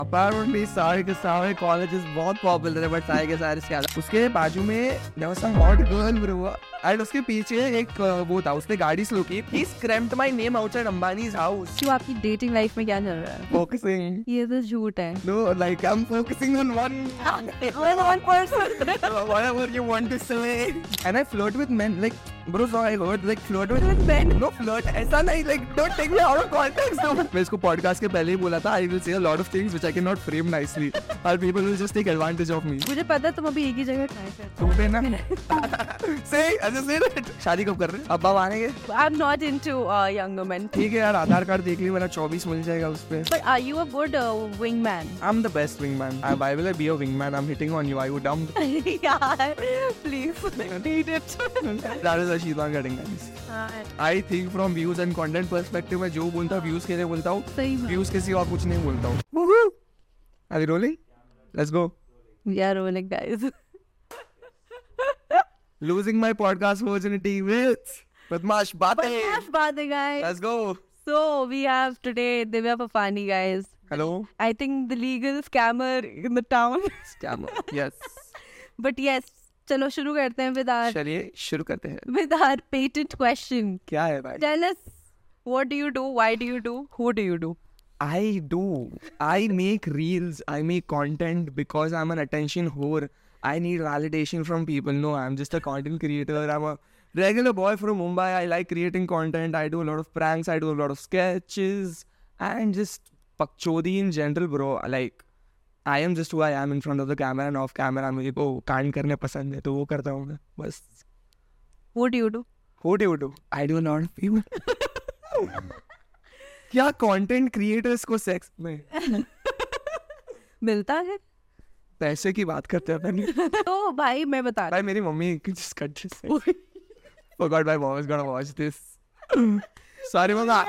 Apparently सारे के सारे colleges बहुत popular है, but सारे के सारे से अलग. उसके बाजू में there was some hot girl bro, and उसके पीछे एक वो था, उसने गाड़ी स्लो की. He screamed my name outside Ambani's house. क्यों आपकी डेटिंग लाइफ में क्या चल रहा है? Focusing. ये तो झूठ है. No, like I'm focusing on one person. whatever you want to say. And I flirt with men, like bro, so I heard like flirt with men. No flirt, ऐसा नहीं, like don't take me out of context. मैं इसको podcast के पहले ही बोला था, I will say a lot of things which I cannot frame nicely, or people will just take advantage of me. मुझे पता है तुम अभी एक ही जगह ट्राई करते तू पे ना say, ऐसे say that. शादी कब कर रहे हैं? अब आप आने के? हो. I'm not into younger men. ठीक है यार, आधार कार्ड देख ली, मेरा 24 मिल जाएगा उस पे. But are you a good wingman? I'm the best wingman. Why will I be a wingman? I'm hitting on you. Are you dumb? यार, please, need it. That is why she's not getting guys. I think from views and content perspective मैं जो बोलता हूँ views के लिए बोलता हूँ. सही बात. Views के सिवा कुछ नहीं बोलता हूँ. Are we rolling? Let's go. We are rolling, guys. Losing my podcast virginity with Badmash Batein. Badmash Batein, guys. Let's go. So we have today Divya Fafani, guys. Hello. I think the legal scammer in the town. Scammer. Yes. But yes, चलो शुरू करते हैं चलिए शुरू करते हैं. with our patent question. क्या है भाई? Tell us, what do you do? Why do you do? Who do you do? I make reels, I make content because I'm an attention whore. I need validation from people. No, I'm just a content creator. I'm a regular boy from Mumbai. I like creating content. I do a lot of pranks. I do a lot of sketches. And just pakchodi in general, bro. Like, I am just who I am in front of the camera and off camera. मुझे को कांड करने पसंद है, तो वो करता हूँ मैं. बस. What do you do? What do you do? I do a lot of people. क्या कंटेंट क्रिएटर्स को सेक्स में मिलता है? पैसे की बात करते हैं. तो भाई मैं बता भाई मेरी mummy just cut this. Forgot my mom is gonna watch this. Sorry mamma.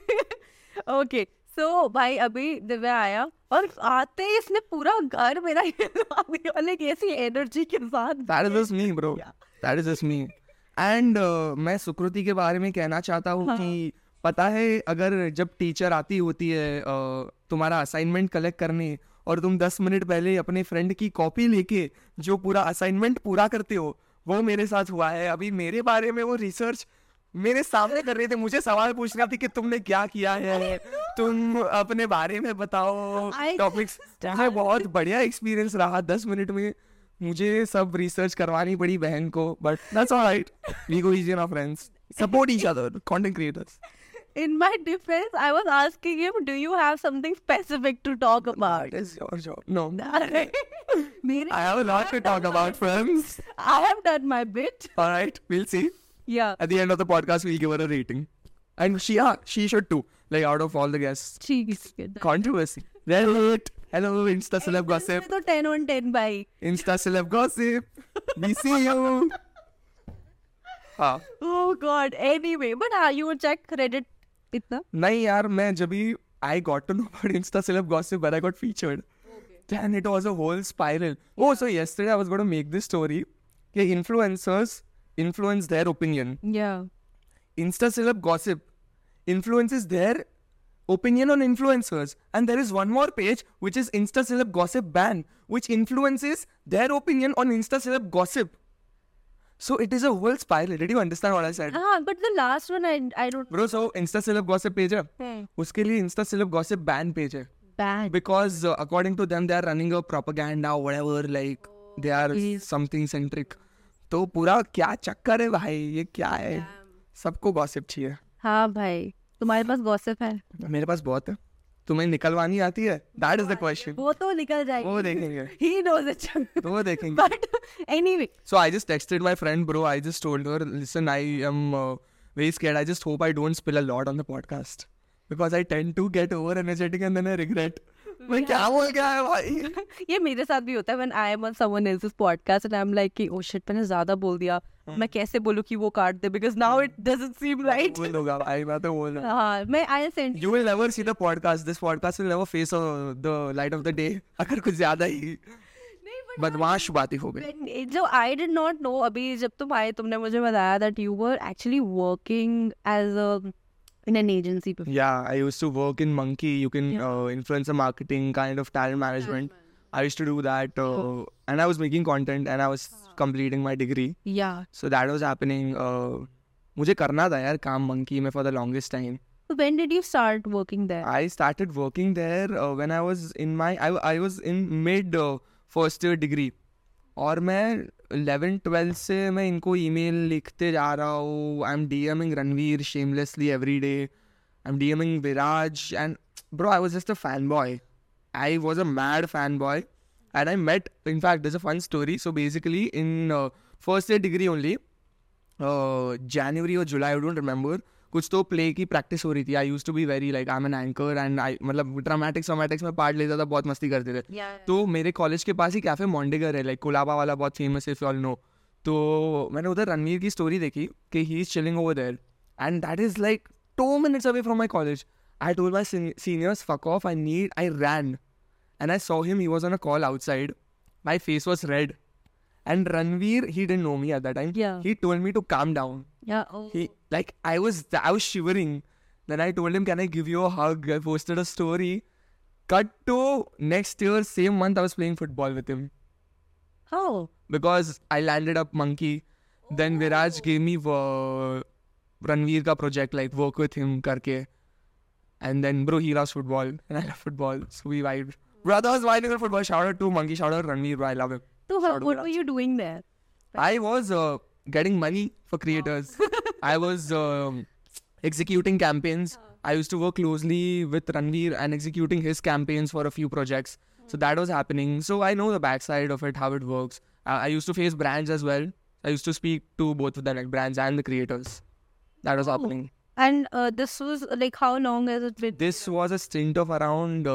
Okay, so भाई अभी दिव्या आया और आते ही इसने पूरा घर मेरा like ऐसी एनर्जी के साथ. That is just me, bro. That is just me. And मैं सुकृति के बारे में कहना चाहता हूँ कि पता है, अगर जब टीचर आती होती है तुम्हारा असाइनमेंट कलेक्ट करने और तुम 10 मिनट पहले अपने फ्रेंड की कॉपी लेके जो पूरा असाइनमेंट पूरा करते हो, वो मेरे साथ हुआ है. अभी मेरे बारे में वो रिसर्च मेरे सामने कर रहे थे, मुझे सवाल पूछ रहा था कि तुमने क्या किया है, तुम अपने बारे में बताओ टॉपिक्स. बहुत बढ़िया एक्सपीरियंस रहा. 10 मिनट में मुझे सब रिसर्च करवानी पड़ी बहन को, but that's alright. We go easy on friends, support each other, content creators. In my defense, I was asking him, do you have something specific to talk about? That is your job. No. I have a lot to talk about, friends. I have done my bit. Alright, we'll see. Yeah. At the end of the podcast, we'll give her a rating. And she should too. Like, out of all the guests. ठीक है. Controversy. Relate. Hello, Insta Celeb Gossip. तो 10 on 10 भाई. Insta Celeb Gossip. We see you. हाँ. Oh God. Anyway, but you would check Reddit इतना? नहीं यार, मैं जब भी I got to know about Insta Celeb Gossip when I got featured. Okay. And it was a whole spiral. Oh, so yesterday I was going to make this story. कि influencers influence their opinion. Yeah. Insta Celeb Gossip influences their opinion on influencers. And there is one more page which is Insta Celeb Gossip Ban, which influences their opinion on Insta Celeb Gossip. So it is a whole spiral. Did you understand what I said? But the last one I don't. Bro, so Insta Celeb Gossip page है. उसके लिए Insta Celeb Gossip Ban page है. Bad. Because according to them, they are running a propaganda or whatever, like they are something centric. तो पूरा क्या चक्कर है भाई, ये क्या है? सबको गॉसिप चाहिए. हाँ भाई, तुम्हारे पास गॉसिप है? मेरे पास बहुत है. तुम्हें निकलवानी आती है? That is the question. वो तो निकल जाएगी. वो देखेंगे. He knows it. तो वो देखेंगे. But anyway. So I just texted my friend, bro. I just told her, listen, I am very scared. I just hope I don't spill a lot on the podcast. Because I tend to get over energetic and then I regret. मैं क्या बोल गया है भाई? ये मेरे साथ भी होता है when I am on someone else's podcast and I'm like कि oh shit मैंने ज़्यादा बोल दिया. मैं कैसे बोलूँ कि वो काट दे because now it doesn't seem right. बोल होगा भाई, मैं तो बोल रहा. हाँ, मैं I'll send. You will never see the podcast. This podcast will never face the light of the day. अगर कुछ ज़्यादा ही बदमाश बातें हो गई. जो I did not know, अभी जब तुम आए तुमने मुझे बताया that you were actually working as a in an agency before. Yeah, I used to work in Monkey. You can Yeah. influencer marketing, kind of talent management. I used to do that, and I was making content and I was completing my degree. Yeah. So that was happening. मुझे करना था यार काम Monkey में for the longest time. So when did you start working there? I started working there when I was in my I was in mid first year degree. और मैं 11-12 से मैं इनको ईमेल लिखते जा रहा हूँ. I am DMing Ranveer shamelessly every day. I'm DMing Viraj, and bro, I was just a fanboy. I was a mad fanboy, and I met. In fact, there's a fun story. So basically, in first year degree only, January or July, I don't remember. कुछ तो play की practice हो रही थी. I use to be very like I am an anchor and I मतलब dramatics वोमेटिक्स में part लेता था, बहुत मस्ती करते थे. तो मेरे कॉलेज के पास ही कैफे मॉन्डेगर है, लाइक कोलाबा वाला, बहुत famous if you all know. तो मैंने उधर रणवीर की स्टोरी देखी कि he is chilling over there and that is like 2 minutes away from my college. I told my seniors, fuck off, I ran. And I saw him, he was on a call outside. My face was red. And Ranveer, he didn't know me at that time. Yeah. He told me to calm down. Yeah. Oh. I was shivering. Then I told him, can I give you a hug? I posted a story. Cut to next year, same month, I was playing football with him. Oh. Because I landed up Monkey. Then Viraj gave me Ranveer ka project, like work with him karke. And then bro, he loves football and I love football. So we vibed. Brothers vibing on football. Shout out to Monkey, shout out Ranveer, bro, I love him. So Shout out what Viraj. were you doing there? I was getting money for creators. I was executing campaigns. I used to work closely with Ranveer and executing his campaigns for a few projects. So that was happening. So I know the backside of it, how it works. I used to face brands as well. I used to speak to both of them, like brands and the creators. That was happening. And this was like, how long has it been? This was a stint of around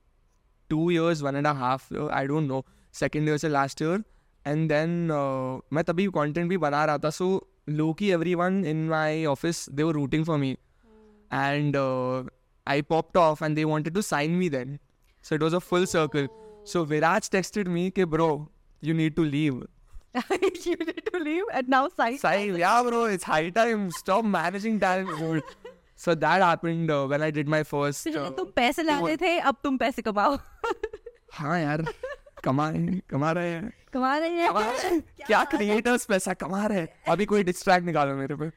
2 years, 1.5 years. I don't know. Second year से last year. And then मैं तभी content भी बना रहा था. So low-key everyone in my office, they were rooting for me. And I popped off and they wanted to sign me then. So it was a full circle. So Viraj texted me, "Ke bro, you need to leave." You need to leave and now sign. Yeah bro, it's high time. Stop managing talent, dude. So that happened when I did my first. तुम पैसे लाते थे, अब तुम पैसे कमाओ. हाँ यार, कमा रहे हैं. कमा रहे हैं. क्या creators पैसा कमा रहे हैं. अभी कोई distract निकालो मेरे पे.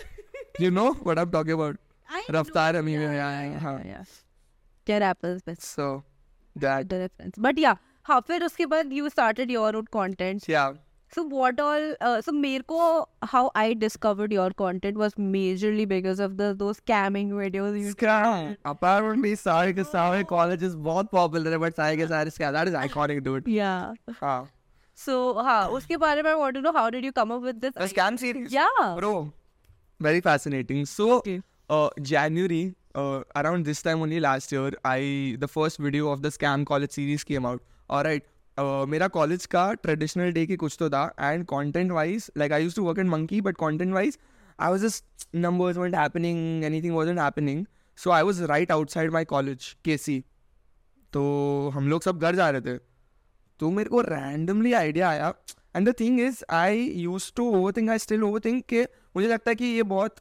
You know what I'm talking about? रफ्तार अमी में आया. हाँ. Get apples best. So that. The reference. But yeah, हाँ फिर उसके बाद you started your own content. Yeah. So what all? So मेरे को how I discovered your content was majorly because of those scamming videos. You Scam. Apart from me, Sai ke Sai college is बहुत popular है, but Sai ke Sai scam. That is iconic, dude. Yeah. हाँ. So हाँ उसके बारे में I want to know how did you come up with this? The scam series. Yeah. Bro, very fascinating. So Okay. January, around this time only last year, the first video of the scam college series came out. Alright. मेरा college का traditional day की कुछ तो था and content wise like I used to work in monkey but content wise I was just numbers weren't happening, anything wasn't happening, so I was right outside my college KC. तो हम लोग सब घर जा रहे थे तो मेरे को रैंडमली आइडिया आया and the thing is I used to overthink, I still overthink कि मुझे लगता है कि ये बहुत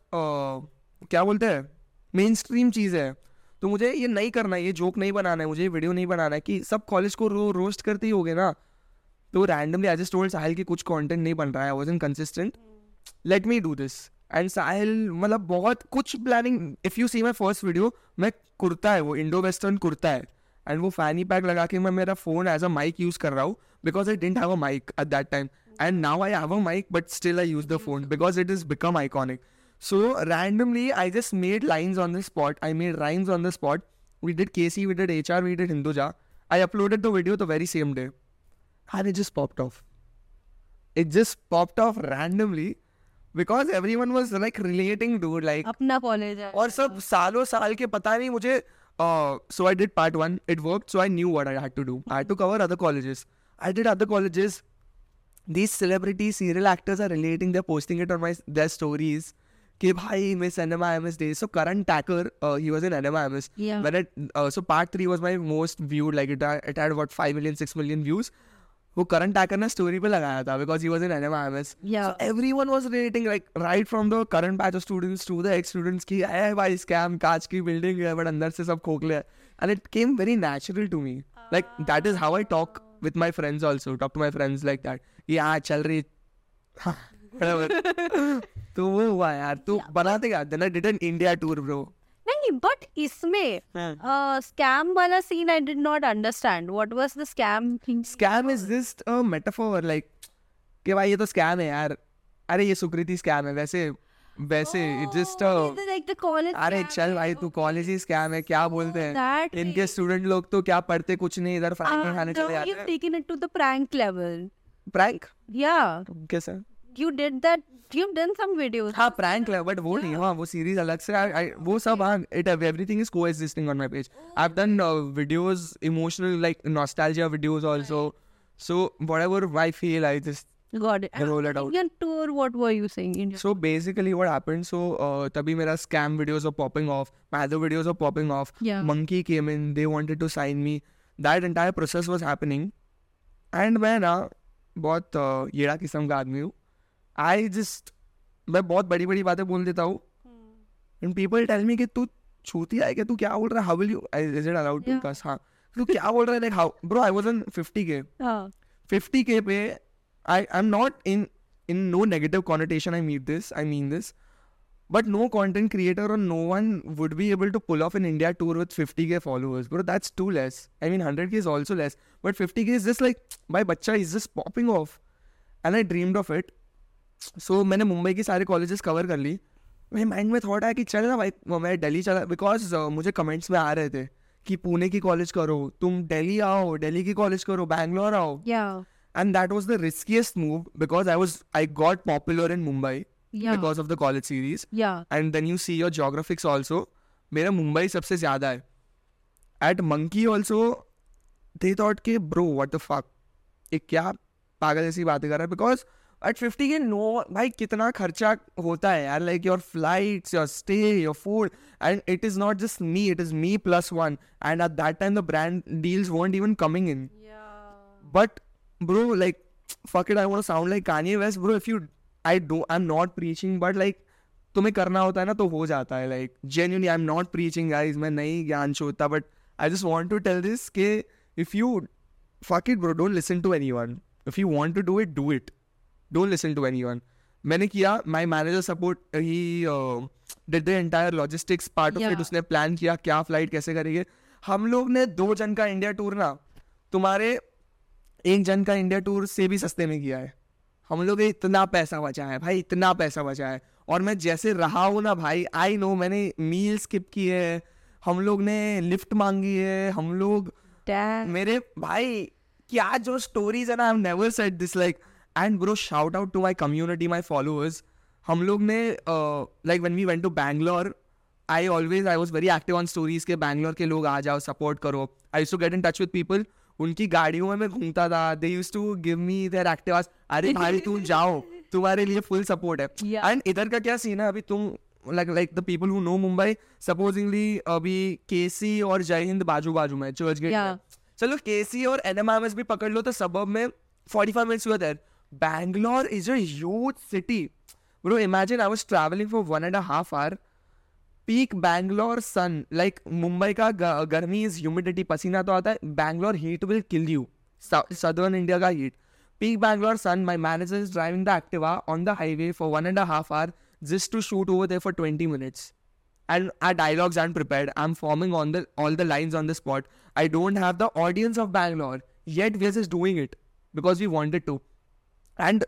क्या बोलते हैं मेन स्ट्रीम चीज़ है, तो मुझे ये नहीं करना है, ये जोक नहीं बनाना है, मुझे ये वीडियो नहीं बनाना है कि सब कॉलेज को रोस्ट करते ही होगे ना. तो randomly I just told Sahil कि कुछ कंटेंट नहीं बन रहा है, I wasn't consistent, let me do this. And Sahil मतलब बहुत कुछ planning. If you see my first video, मैं कुर्ता है वो इंडो वेस्टर्न कुर्ता है एंड वो फैनी पैक लगा के मैं मेरा phone as a mic use कर रहा हूँ because I didn't have a mic at that time and now I have a mic but still I use the phone because it is become iconic. So randomly, I just made lines on the spot. I made rhymes on the spot. We did KC, we did HR, we did Hinduja. I uploaded the video the very same day. And it just popped off. It just popped off randomly because everyone was like relating, dude. Like अपना college है. और सब सालों साल के पता नहीं मुझे. So I did part 1. It worked. So I knew what I had to do. I had to cover other colleges. I did other colleges. These celebrities, serial actors are relating. They're posting it on their stories. कि भाई miss NMIMS days. So Karan Thakur, he was in NMIMS. Yeah. When so part 3 was my most viewed. Like it had what 5 million, 6 million views. वो current tacker ने story पे लगाया था because he was in NMIMS. Yeah. So everyone was relating, like right from the current batch of students to the ex students की है भाई scam, कांच की बिल्डिंग है but अंदर से सब खोखले है. And it came very natural to me. Like that is how I talk with my friends also. Talk to my friends like that. Yeah, चल रही. हाँ, whatever. तो वो हुआ यार. तो बनाते क्या? Then I did an India tour, bro. नहीं, but इसमें scam वाला scene I did not understand. What was the scam thing? Scam is just a metaphor, like कि भाई ये तो scam है यार. अरे ये सुकृति scam है. वैसे it's just a. Is it like the college अरे scam? चल भाई तू कॉलेज ही स्कैम है क्या बोलते हैं That इनके स्टूडेंट लोग तो क्या पढ़ते कुछ नहीं इधर फ्रैंक खाने चले now जाते you've हैं taken it to the prank level. Prank Yeah, कैसे you did that. You've done some videos. हाँ प्रैंक है बट वो नहीं हाँ वो सीरीज अलग से वो सब हाँ it everything is coexisting on my page I have done videos emotional like nostalgia videos also so whatever I feel I just Got it. roll it out. Indian tour, what were you saying? Indian. So basically what happened, so तभी मेरा scam videos are popping off, my other videos are popping off. Yeah. Monkey came in, they wanted to sign me. That entire process was happening. And मैं ना बहुत येड़ा किस्म का आदमी हूँ. मैं बहुत बड़ी बड़ी बातें बोल देता हूँ. And people tell me कि तू छूती है कि तू क्या बोल रहा है? How will you? Is it allowed to cuss? हाँ. तू क्या बोल रहा है? Like how? Bro, I was on 50K. 50K पे I'm not in no negative connotation I mean this, but no content creator or no one would be able to pull off an India tour with 50K followers, bro. That's too less. I mean 100K is also less, but 50K is just like my bacha is just popping off, and I dreamed of it. So मैंने मुंबई की सारे colleges cover कर ली. मेरे mind में thought आया कि चल ना भाई मैं दिल्ली चला बिकॉज मुझे कमेंट्स में आ रहे थे कि पुणे की कॉलेज करो तुम दिल्ली आओ दिल्ली की कॉलेज करो बैंगलोर आओ Yeah. and that was the riskiest move because I got popular in Mumbai Yeah. because of the college series Yeah. and then you see your geographics also मेरा मुंबई सबसे ज़्यादा है at Monkey also they thought कि bro what the fuck ये क्या पागल ऐसी बातें कर रहा है because at 50K no भाई कितना खर्चा होता है यार like your flights your stay your food and it is not just me it is me plus one and at that time the brand deals weren't even coming in but bro like fuck it I want to sound like Kanye West bro if you I'm not preaching but like तुम्हें करना होता है ना तो हो जाता है like genuinely I'm not preaching guys मैं नहीं ज्ञान छोड़ता but I just want to tell this कि if you fuck it bro don't listen to anyone if you want to do it don't listen to anyone मैंने किया my manager support he did the entire logistics part of it उसने plan किया क्या flight कैसे करेंगे हम लोग ने 2 जन का इंडिया टूर ना तुम्हारे 1 जन का इंडिया टूर से भी सस्ते में किया है हम लोग इतना पैसा बचा है भाई इतना पैसा बचा है और मैं जैसे रहा हूँ ना भाई आई नो मैंने मील स्किप की है हम लोग ने लिफ्ट मांगी है हम लोग मेरे भाई क्या जो स्टोरीज है ना I have never said this like and bro shout out to my community my followers हम लोग ने like when we went to Bangalore I was very active on stories के बैंगलोर के लोग आ जाओ सपोर्ट करो I used to get in touch with people उनकी गाड़ियों में मैं घूमता था they used to give me their एक्टिवास अरे भाई तुम जाओ तुम्हारे लिए फुल सपोर्ट है एंड इधर का क्या सीन है अभी तुम like the people who know Mumbai supposedly अभी केसी और जय हिंद बाजू बाजू में चर्च गेट में चलो केसी और NMIMS भी पकड़ लो तो सबब में 45 minutes हुआ there Bangalore is a huge city bro imagine I was traveling for 1.5 hour peak Bangalore sun like Mumbai का गर्मी is humidity पसीना तो आता है Bangalore heat will kill you southern India का heat peak Bangalore sun my manager is driving the Activa on the highway for 1.5 hour just to shoot over there for 20 minutes and our dialogues aren't prepared I'm forming on all the lines on the spot I don't have the audience of Bangalore yet we're just doing it because we wanted to and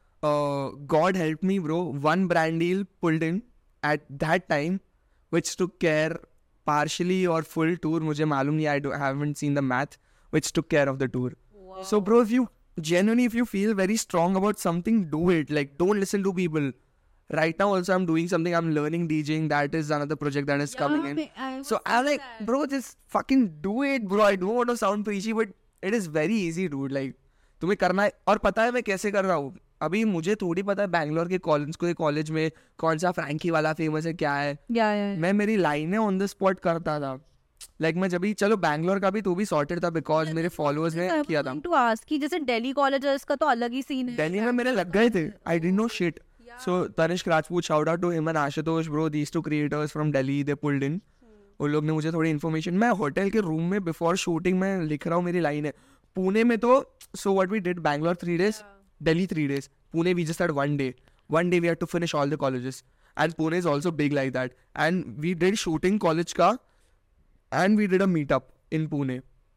God helped me bro one brand deal pulled in at that time which took care partially or full tour मुझे मालूम नहीं I haven't seen the math which took care of the tour so bro if you genuinely if you feel very strong about something do it like don't listen to people right now also I'm doing something I'm learning DJing that is another project that is coming in so I'm like bro just fucking do it bro I don't want to sound preachy but it is very easy dude like तुम्हें करना है और पता है मैं कैसे कर रहा हूँ अभी मुझे थोड़ी पता है बैंगलोर के कॉलेज में कौन सा फ्रैंकी वाला फेमस है क्या है मैं मेरी लाइनें ऑन द स्पॉट करता था लाइक मैं जब भी चलो बैंगलोर का भी तो भी सॉर्टेड था बिकॉज मेरे फॉलोअर्स ने किया था. टू आस्क कि जैसे दिल्ली कॉलेजेस का तो अलग ही सीन है. दिल्ली में मेरे लग गए थे. I didn't know shit. So Tanishk Rajput, shout out to him and Ashutosh bro, these two creators from Delhi, they pulled in. उन लोग ने मुझे थोड़ी इन्फॉर्मेशन. मैं होटल के रूम में बिफोर शूटिंग में लिख रहा हूँ, मेरी लाइन है. पुणे में तो so what we did, Bangalore 3 days, Delhi 3 days, Pune we just had 1 day. 1 day we had to finish all the colleges, and Pune is also big like that. And we did shooting college ka, and we did a meetup in Pune.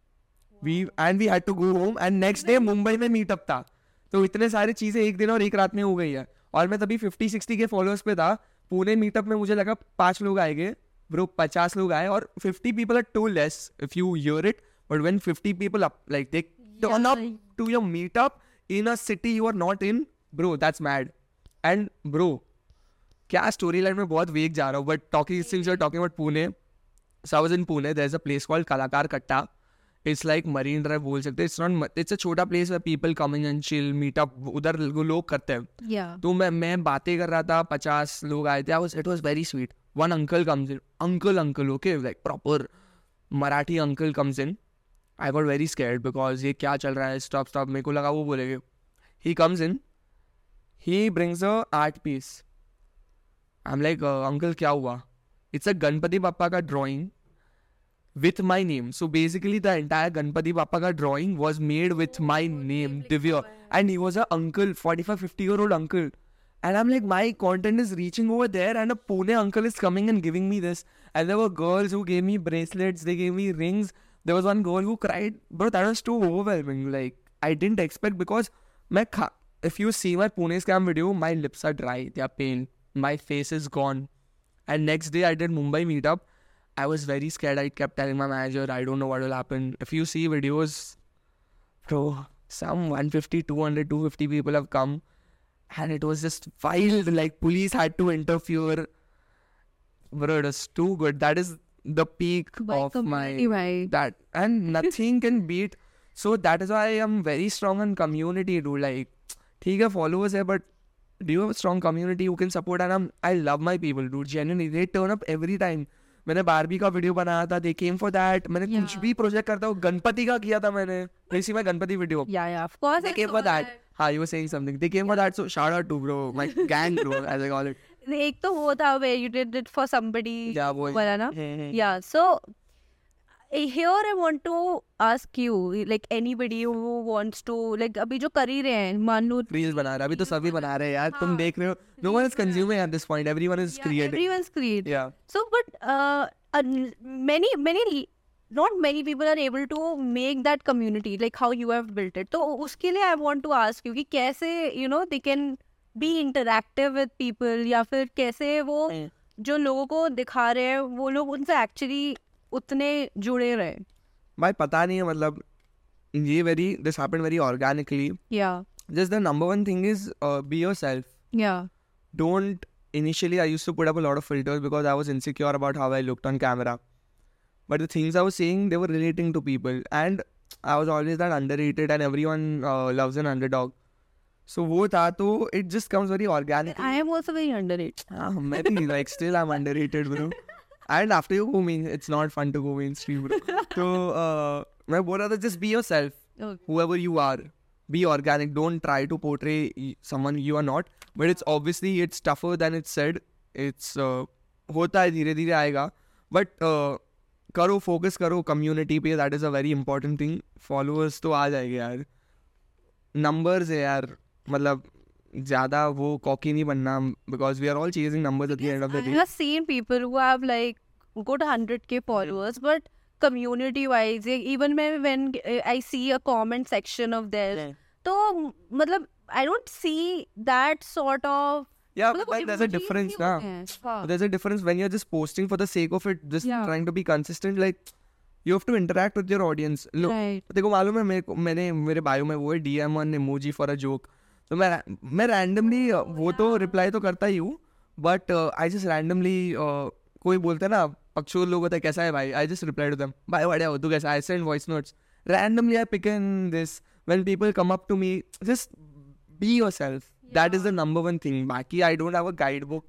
We had to go home, and next day Mumbai में meetup था. तो इतने सारी चीजें एक दिन और एक रात में हो गई है. और मैं तभी 50-60 के फॉलोअर्स पे था. पुणे मीटअप में मुझे लगा 5 लोग आएंगे ब्रो, 50 लोग आए. और 50 people are too less if you hear it, but when 50 people up like they turn up to your meetup in a city you are not in, bro, that's mad. And bro, क्या story line में बहुत vague जा रहा हूँ, but talking since you are talking about Pune, so I was in Pune. There is a place called Kalakar Katta. It's like Marine drive बोल सकते हैं. It's not, it's a छोटा place where people coming and chill, meetup उधर लोग करते हैं. तो मैं बातें कर रहा था, 50 लोग आए थे. It was very sweet. One uncle comes in, uncle okay, like proper Marathi uncle comes in. I got very scared because ये क्या चल रहा है, स्टॉप. मेरे को लगा वो बोलेंगे. He comes in, he brings a art piece. I am like uncle क्या हुआ? इट्स अ गणपति बाप्पा का drawing with my name. So basically the entire Ganpati Bappa ka drawing was made with my name, Divya. And he was a uncle, 45-50-year-old uncle. And I'm like, my content is reaching over there and a Pune uncle is coming and giving me this. And there were girls who gave me bracelets, they gave me rings. There was one girl who cried. Bro, that was too overwhelming. Like, I didn't expect because if you see my Pune scam video, my lips are dry, they are pain. My face is gone. And next day I did Mumbai meetup. I was very scared. I kept telling my manager, I don't know what will happen. If you see videos, bro, some 150, 200, 250 people have come. And it was just wild. Like, police had to interfere. Bro, it was too good. That is the peak of my... that. And nothing can beat. So that is why I am very strong on community, dude. Like, ठीक है, followers है, but do you have a strong community who can support? And I love my people, dude. Genuinely, they turn up every time. मैंने Barbie का video बनाया था, they came for that. मैंने कुछ भी प्रोजेक्ट करता हूँ, गणपति का किया था मैंने, इसी में Ganpati video. Of course they came for that. हाँ, you were saying something. They came for that, so shout out to bro, my gang bro, as I call it. एक तो वो था where you did it for somebody वाला ना. Yeah, so here I want to ask you, like anybody who wants to, like अभी जो कर ही रहे हैं, मान लो रील्स बना रहे हैं, अभी तो सभी बना रहे हैं यार. तुम देख रहे हो, no one is consuming at this point, everyone is creating. Everyone's creating. Yeah. So but many not many people are able to make that community like how you have built it. तो उसके लिए I want to ask you कि कैसे they can be interactive with people, या फिर कैसे वो जो लोगों को दिखा रहे हैं वो लोग उनसे actually उतने जुड़े रहे. भाई पता नहीं है, मतलब ये this happened very organically. Yeah. Just the number one thing is be yourself. Yeah. Don't, initially I used to put up a lot of filters because I was insecure about how I looked on camera. But the things I was saying, they were relating to people. And I was always that underrated and everyone loves an underdog. So वो था, तो it just comes very organic. I am also very underrated. Maybe like still I'm underrated, bro. And after you go main, it's not fun to go mainstream, bro. So मैं बोल रहा था, just be yourself. Okay. Whoever you are, be organic. Don't try to portray someone you are not. But it's obviously it's tougher than it's said. It's होता है, धीरे धीरे आएगा. But करो, focus करो community पे. That is a very important thing. Followers तो आ जाएंगे यार. Numbers है यार. मतलब ज़्यादा वो कॉकी नहीं बनना, because we are all chasing numbers at the end of the day. I have seen people who have like good 100k followers, but community wise, even when I see a comment section of theirs, तो मतलब I don't see that sort of. Yeah, but there's a difference ना. There's a difference when you're just posting for the sake of it, just trying to be consistent. Like you have to interact with your audience. Look, देखो मालूम है मैंने मेरे bio में वो है DM an emoji for a joke. तो मैं randomly वो तो reply तो करता ही हूँ, but I just randomly कोई बोलता है ना, पक्षोर लोग होता है, कैसा है भाई, I just reply to them, भाई बढ़िया हो तू कैसा, I send voice notes. Randomly I pick in this. When people come up to me, just be yourself. That is the number one thing. Baki, I don't have a guidebook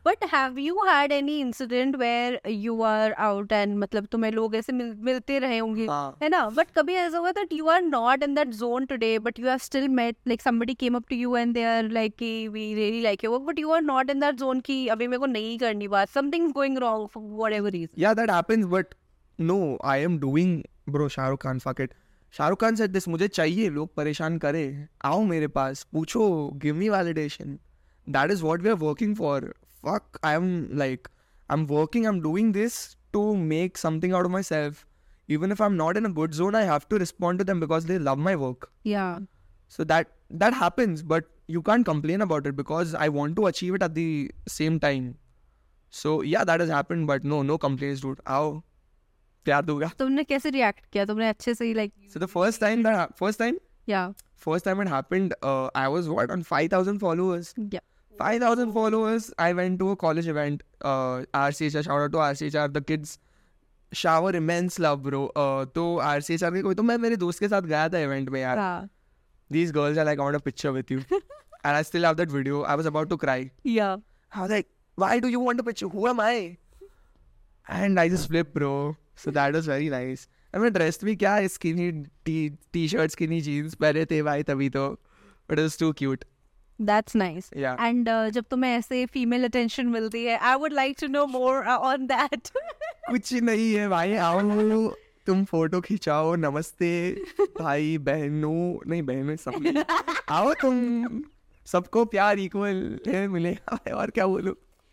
But have you had any incident where you are out and मतलब तुम्हें लोग ऐसे मिलते रहे होंगे हाँ. है ना, but कभी ऐसा हुआ that you are not in that zone today but you have still met, like somebody came up to you and they are like कि we really like your work but you are not in that zone कि अभी मेरे को नहीं करनी बात, something's going wrong for whatever reason. Yeah, that happens, but no, I am doing, bro. Shahrukh Khan, fuck it. Shahrukh Khan said this, मुझे चाहिए, लोग परेशान करे, आओ मेरे पास, पूछो, give me validation. That is what we are working for. Fuck, I'm working, I'm doing this to make something out of myself. Even if I'm not in a good zone, I have to respond to them because they love my work. Yeah. So that happens, but you can't complain about it because I want to achieve it at the same time. So yeah, that has happened, but no complaints, dude. आओ, प्यार दूंगा. तुमने कैसे react किया, तुमने अच्छे से ही like. So the first time Yeah. it happened, I was on 5,000 followers. Yeah. 5,000 followers. I went to a college event. RCHR, shout out to RCHR. The kids shower immense love, bro. तो RCHR के कोई तो मैं मेरे दोस्त के साथ गया था event में यार. हाँ. These girls are like, I want a picture with you. And I still have that video. I was about to cry. Yeah. I was like, why do you want a picture? Who am I? And I just flipped, bro. So that was very nice. I mean, dressed भी क्या, skinny t-shirt, skinny jeans पहने थे भाई तभी तो. But it was too cute. That's nice. Yeah. And जब तुम्हें ऐसे female attention मिलती है, I would like to know more on that. कुछ नहीं है भाई, आओ तुम फोटो खिंचाओ, नमस्ते भाई बहनों, नहीं बहनों सब, आओ तुम, सबको प्यार इक्वल है मिलेगा, और क्या बोलूं.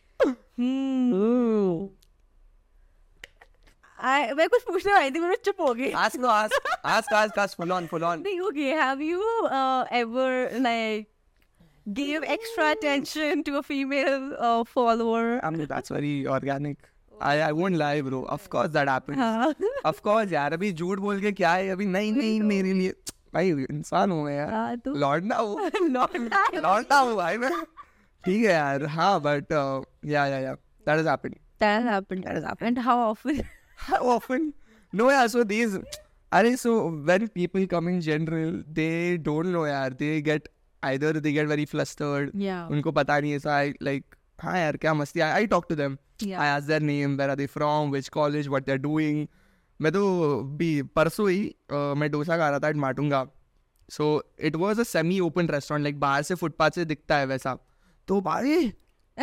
मैं कुछ पूछने वाली थी, मैं चुप हो गई. Ask, full on. नहीं, okay, have you ever like give extra attention to a female follower? I mean, that's very organic. I won't lie, bro. Of course that happens. हाँ. Of course यार, अभी झूठ बोल के क्या है, अभी नहीं मेरे लिए भाई इंसान हूँ मैं यार, हाँ, तो लौटना हूँ, लौटना लौटना हूँ भाई मैं, ठीक है यार. हाँ, but yeah, that has happened. That has happened. How often? How often? No, yeah. So when people come in general, they don't know, yaar. They get very flustered. Yeah. उनको पता नहीं है, so I like, हाँ यार क्या मस्ती. I talk to them. Yeah. I ask their name, where are they from, which college, what they're doing. मैं तो परसों ही मैं डोसा खा रहा था at Matunga. So it was a semi-open restaurant, like बाहर से फुटपाथ से दिखता है वैसा. तो भाई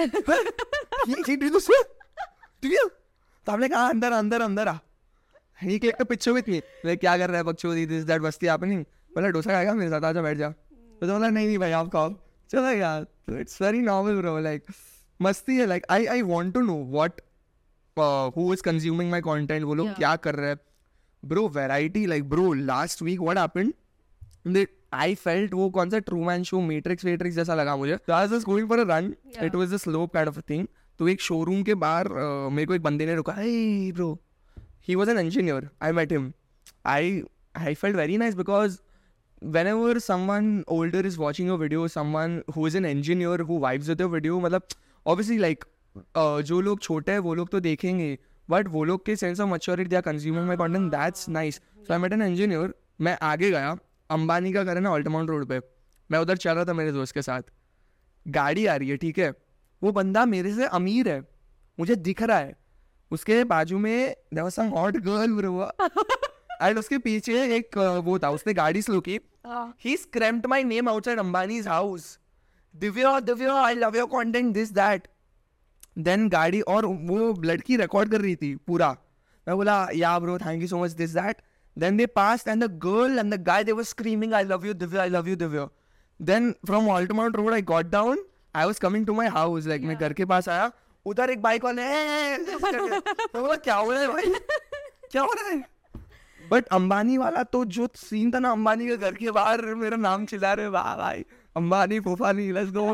तो हमने कहा अंदर आ. He clicked a picture with me. Like क्या कर रहा है बकचोदी, this that मस्ती happening. बोला डोसा खाएगा मेरे साथ, आजा बैठ जा. तो बोला नहीं भाई आप खाओ, चला यार. So it's very normal, bro. Like मस्ती है. Like I want to know what who is consuming my content, वो लोग क्या कर रहे हैं. Bro, variety. Like bro, last week what happened? I felt वो कौन सा Truman Show, Matrix जैसा लगा मुझे. So I was just going for a run. Yeah. It was a slope kind of a thing. तो एक शोरूम के बाहर मेरे को एक बंदे ने रुका. Hey bro, he was an engineer. I met him. I felt very nice because whenever someone older is watching your video, someone who is an engineer who vibes with your video, मतलब obviously like जो लोग छोटे हैं वो लोग तो देखेंगे, but वो लोग के sense of maturity, they are consuming my content. That's nice. So I met an engineer. मैं आगे गया, अंबानी का घर है ना अल्टमाउंट रोड पे, मैं उधर चल रहा था मेरे दोस्त के साथ. गाड़ी आ रही है, ठीक है, वो बंदा मेरे से अमीर है, मुझे दिख रहा है. उसके बाजू में there was some hot girl bro. And उसके पीछे एक वो था, उसने गाड़ी स्लो की. He screamed my name outside Ambani's house. Divya, I love your content, this that. Then गाड़ी, और वो लड़की रिकॉर्ड कर रही थी पूरा. मैं बोला yeah bro, thank you so much, this that. Then they passed and the girl and the guy, they were screaming I love you Divya, I love you Divya. Then from Altamount Road I got down. I was coming to my house, like मैं घर के पास आया, उधर एक bike वाले मैं बोला क्या हो रहा है भाई, क्या हो रहा है. बट अंबानी वाला तो जो सीन था ना, अंबानी के घर के बाहर मेरा नाम चिल्ला रहे, वाह भाई अंबानी फूफानी, let's go.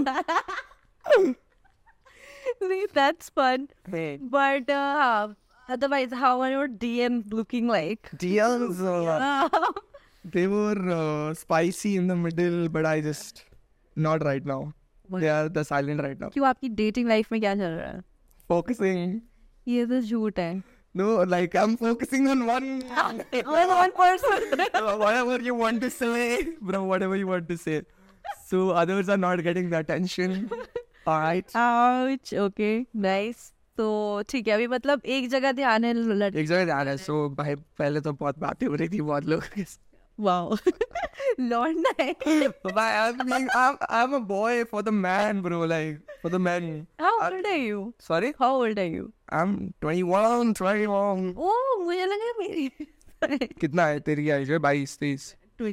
That's fun. But otherwise, how are your DMs looking like? DMs, they were spicy in the middle, but I just not right now. They are the silent right now. क्यों, आपकी dating life में क्या चल रहा है? Focusing. ये तो झूठ है. No, like I'm focusing on one person. Whatever you want to say, bro, whatever you want to say. So others are not getting the attention. Alright. Ouch, okay, nice. तो ठीक है, अभी मतलब एक जगह ध्यान है लड़के. एक जगह ध्यान है. So भाई पहले तो बहुत बातें हो रही थी बहुत लोगों के साथ. Wow. लौंडा है. I'm a boy for the man, bro. Like for the man. How old are you? Sorry, How old are you? I'm 21. Oh, मुझे लगा मेरी. कितना है तेरी एज? 22, 23,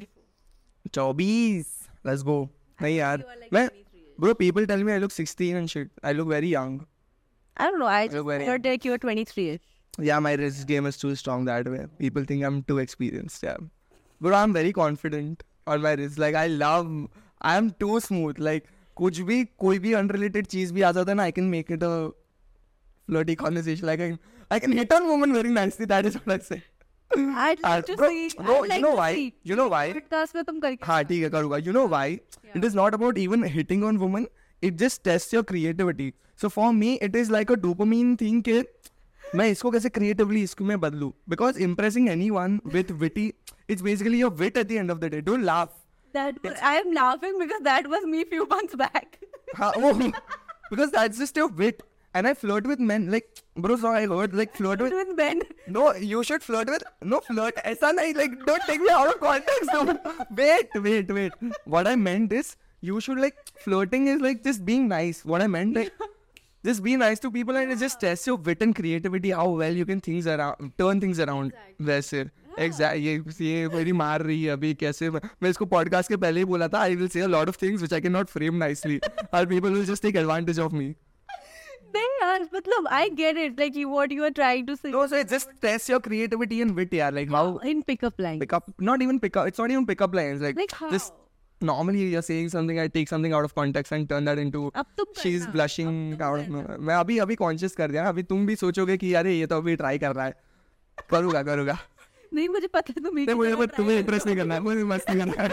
24. Let's go. नहीं यार, मैं bro, people tell me I look 16 and shit. I look very young. I don't know. I look just very heard that you are 23ish. Yeah, my wrist game is too strong that way. People think I'm too experienced. Yeah, bro, I'm very confident on my wrist. Like I am too smooth. Like कुछ भी कोई भी unrelated चीज भी आ जाता है ना, I can make it a flirty conversation. Like I can hit on woman very nicely. That is what I say. I'd like to bro, see. bro, I'd like you know to why? see. You know why? Podcast में तुम करके. हाँ ठीक है करूँगा. You know why? It is not about even hitting on women. It just tests your creativity. So for me, it is like a dopamine thing कि मैं इसको कैसे creatively इसको मैं बदलूँ. Because impressing anyone with witty, it's basically your wit at the end of the day. Don't laugh. I am laughing because that was me few months back. हाँ, वो because that's just your wit. And I flirt with men. Like, bro, so I heard like flirt with. With men. No, you should flirt with. No, flirt. ऐसा नहीं. Like, don't take me out of context. No. Wait. What I meant is, you should like flirting is like just being nice. What I meant like, just be nice to people and it just tests your wit and creativity, how well you can turn things around. वैसे. Exactly. ये मेरी मार रही है अभी कैसे मैं इसको पॉडकास्ट के पहले ही बोला था. I will say a lot of things which I cannot frame nicely. Or people will just take advantage of me. नहीं यार, मतलब I get it. Like what you are trying to say. No, so it just tests your creativity and wit, yeah. Like how In pickup line. not even pick up. It's not even pickup lines. Like how? Just normally you're saying something, I take something out of context and turn that into अब तुम she's करना. blushing out of nowhere. मैं अभी conscious कर दिया. अभी तुम भी सोचोगे कि यार ये तो अभी try कर रहा है. करूँगा. नहीं मुझे पता है तुम एक नहीं ही मुझे तरह तुम्हें try impress नहीं करना है. मुझे मस्त नहीं करना है.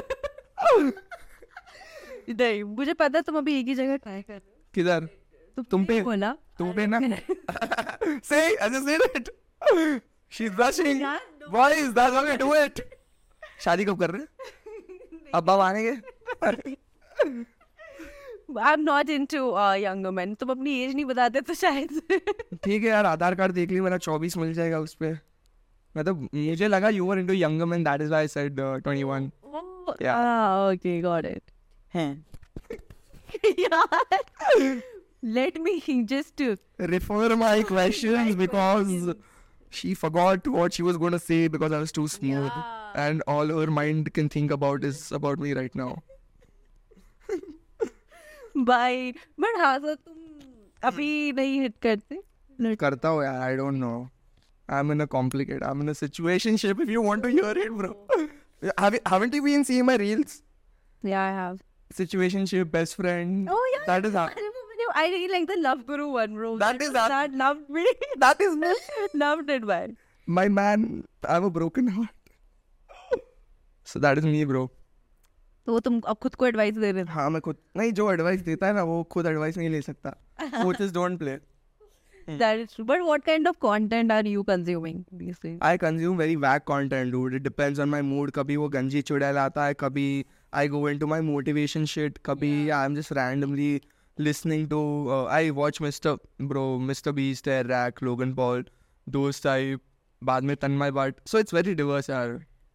नहीं मुझे पता है तुम अभी एक ही जगह ट्राई कर रहे हो. किधर? तुम पे? बोला तुम पे ना? Say, I just said it. She's blushing. यार, Boys, that's how we do it. शादी कब कर रहे हैं? अब मानेंगे? I'm not into younger men. तुम अपनी एज नहीं बताते तो शायद. ठीक है यार, आधार कार्ड देख ली मेरा 24 मिल जाएगा उस पे. मतलब मुझे लगा you were into younger men, that is why I said 21. Oh, Yeah. okay, got it. हैं. यार, let me just Refer my questions because she forgot what she was going to say because I was too smooth. Yeah. And all her mind can think about is about me right now. bye. But हाँ तो तुम अभी नहीं hit करते. करता हूँ यार, I don't know. I'm in a situationship if you want to hear it, bro. Haven't you been seeing my reels? Yeah, I have. Situationship, best friend. Oh yeah. That is how. I really like the Love Guru one, bro. That is that. That loved me. That is me. Loved it, man. My man, I have a broken heart. So that is me, bro. तो वो तुम अब खुद को advice दे रहे थे. हाँ मैं खुद नहीं, जो एडवाइस देता है ना वो खुद एडवाइस नहीं ले सकता. वो just don't play. That is true. But what kind of content are you consuming these days? I consume very vague content, dude. It depends on my mood. कभी वो गंजी चुड़ैल आता है, कभी I go into my motivation shit, कभी I'm just randomly listening to I watch Mr. Beast, Rack, Logan Paul, those type. बाद में तन्मय Bhatt. So it's very diverse यार.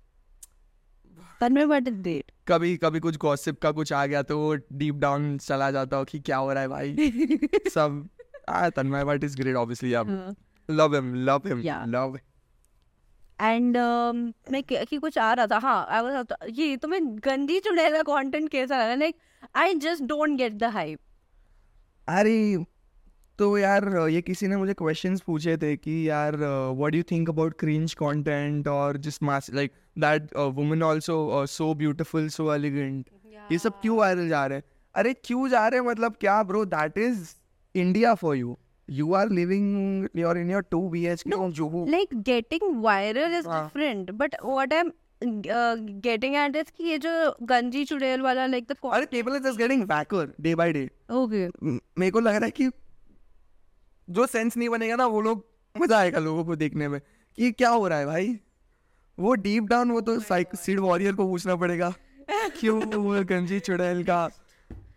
तन्मय भट्ट is great. कभी कुछ गॉसिप का कुछ आ गया तो डीप डाउन चला जाता हो कि क्या हो रहा है भाई. सब Tanmay Bhatt is great obviously. Yeah. Love him. Yeah. Love. And मैं कि कुछ आ रहा था. हाँ I was ये तुम्हें गंदी चुड़ैल का कंटेंट कैसा लगा? Like I just don't get the hype. अरे तो यार ये किसी ने मुझे क्वेश्चंस पूछे थे कि यार what do you think about cringe content और just mass like that woman also so beautiful so elegant. ये सब क्यों वायरल जा रहे हैं? अरे क्यों जा रहे हैं मतलब क्या bro? That is India for you. You are living, you're in your 2 BHK on Juhu. Like getting viral is different, but what I'm getting at is कि ये जो गंजी चुड़ैल वाला like the अरे people are just getting wacker day by day. okay. मेरे को लग रहा है कि जो सेंस नहीं बनेगा ना वो लोग मजा आएगा लोगों को देखने में कि क्या हो रहा है भाई. वो डीप डाउन वो तो सिड वॉरियर को पूछना पड़ेगा क्यों वो गंजी चुड़ैल का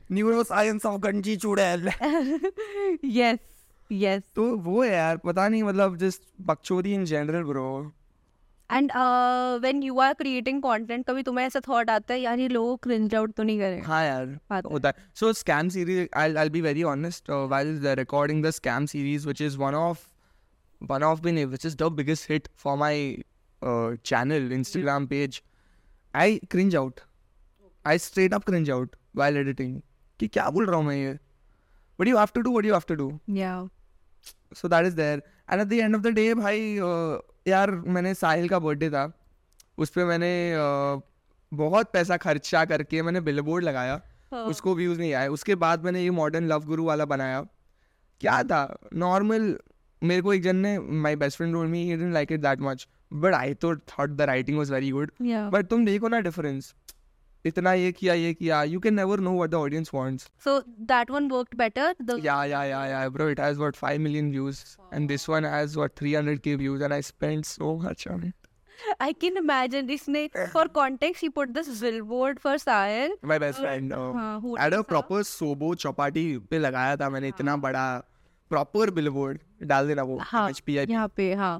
न्यूरोसाइंस ऑफ गंजी चुड़ैल। yes, yes. तो वो है यार, पता नहीं मतलब जस्ट बकचोदी in general bro. And when you are creating content, कभी तुम्हें ऐसा thought आता है यार ये लोग cringe out तो नहीं करें? हाँ यार आता है। होता है। So scam series, I'll be very honest, while they're recording the scam series, which is which is the biggest hit for my channel Instagram page, I cringe out. I straight up cringe out while editing कि क्या बोल रहा हूँ मैं ये, but you have to do what you have to do. Yeah. So that is there. And at the end of the day भाई यार मैंने साहिल का बर्थडे था, उस पर मैंने बहुत पैसा खर्चा करके मैंने बिलबोर्ड लगाया, उसको व्यूज़ नहीं आए। उसके बाद मैंने ये मॉडर्न लव गुरु वाला बनाया, क्या था नॉर्मल। मेरे को एक जन ने, my best friend told me he didn't like it that much, but I thought the writing was very good. Yeah. But तुम देखो ना डिफरेंस, इतना ये किया, you can never know what the audience wants. So that one worked better. Yeah, bro, it has what 5 million views, and this one has what 300k views, and I spent so much on it. I can imagine. इसने for context he put this billboard for Sahil. My best friend हाँ, who at a was proper सोबो Chowpatty पे लगाया था मैंने, इतना बड़ा proper billboard डाल देना वो हाँ, PIP यहाँ पे हाँ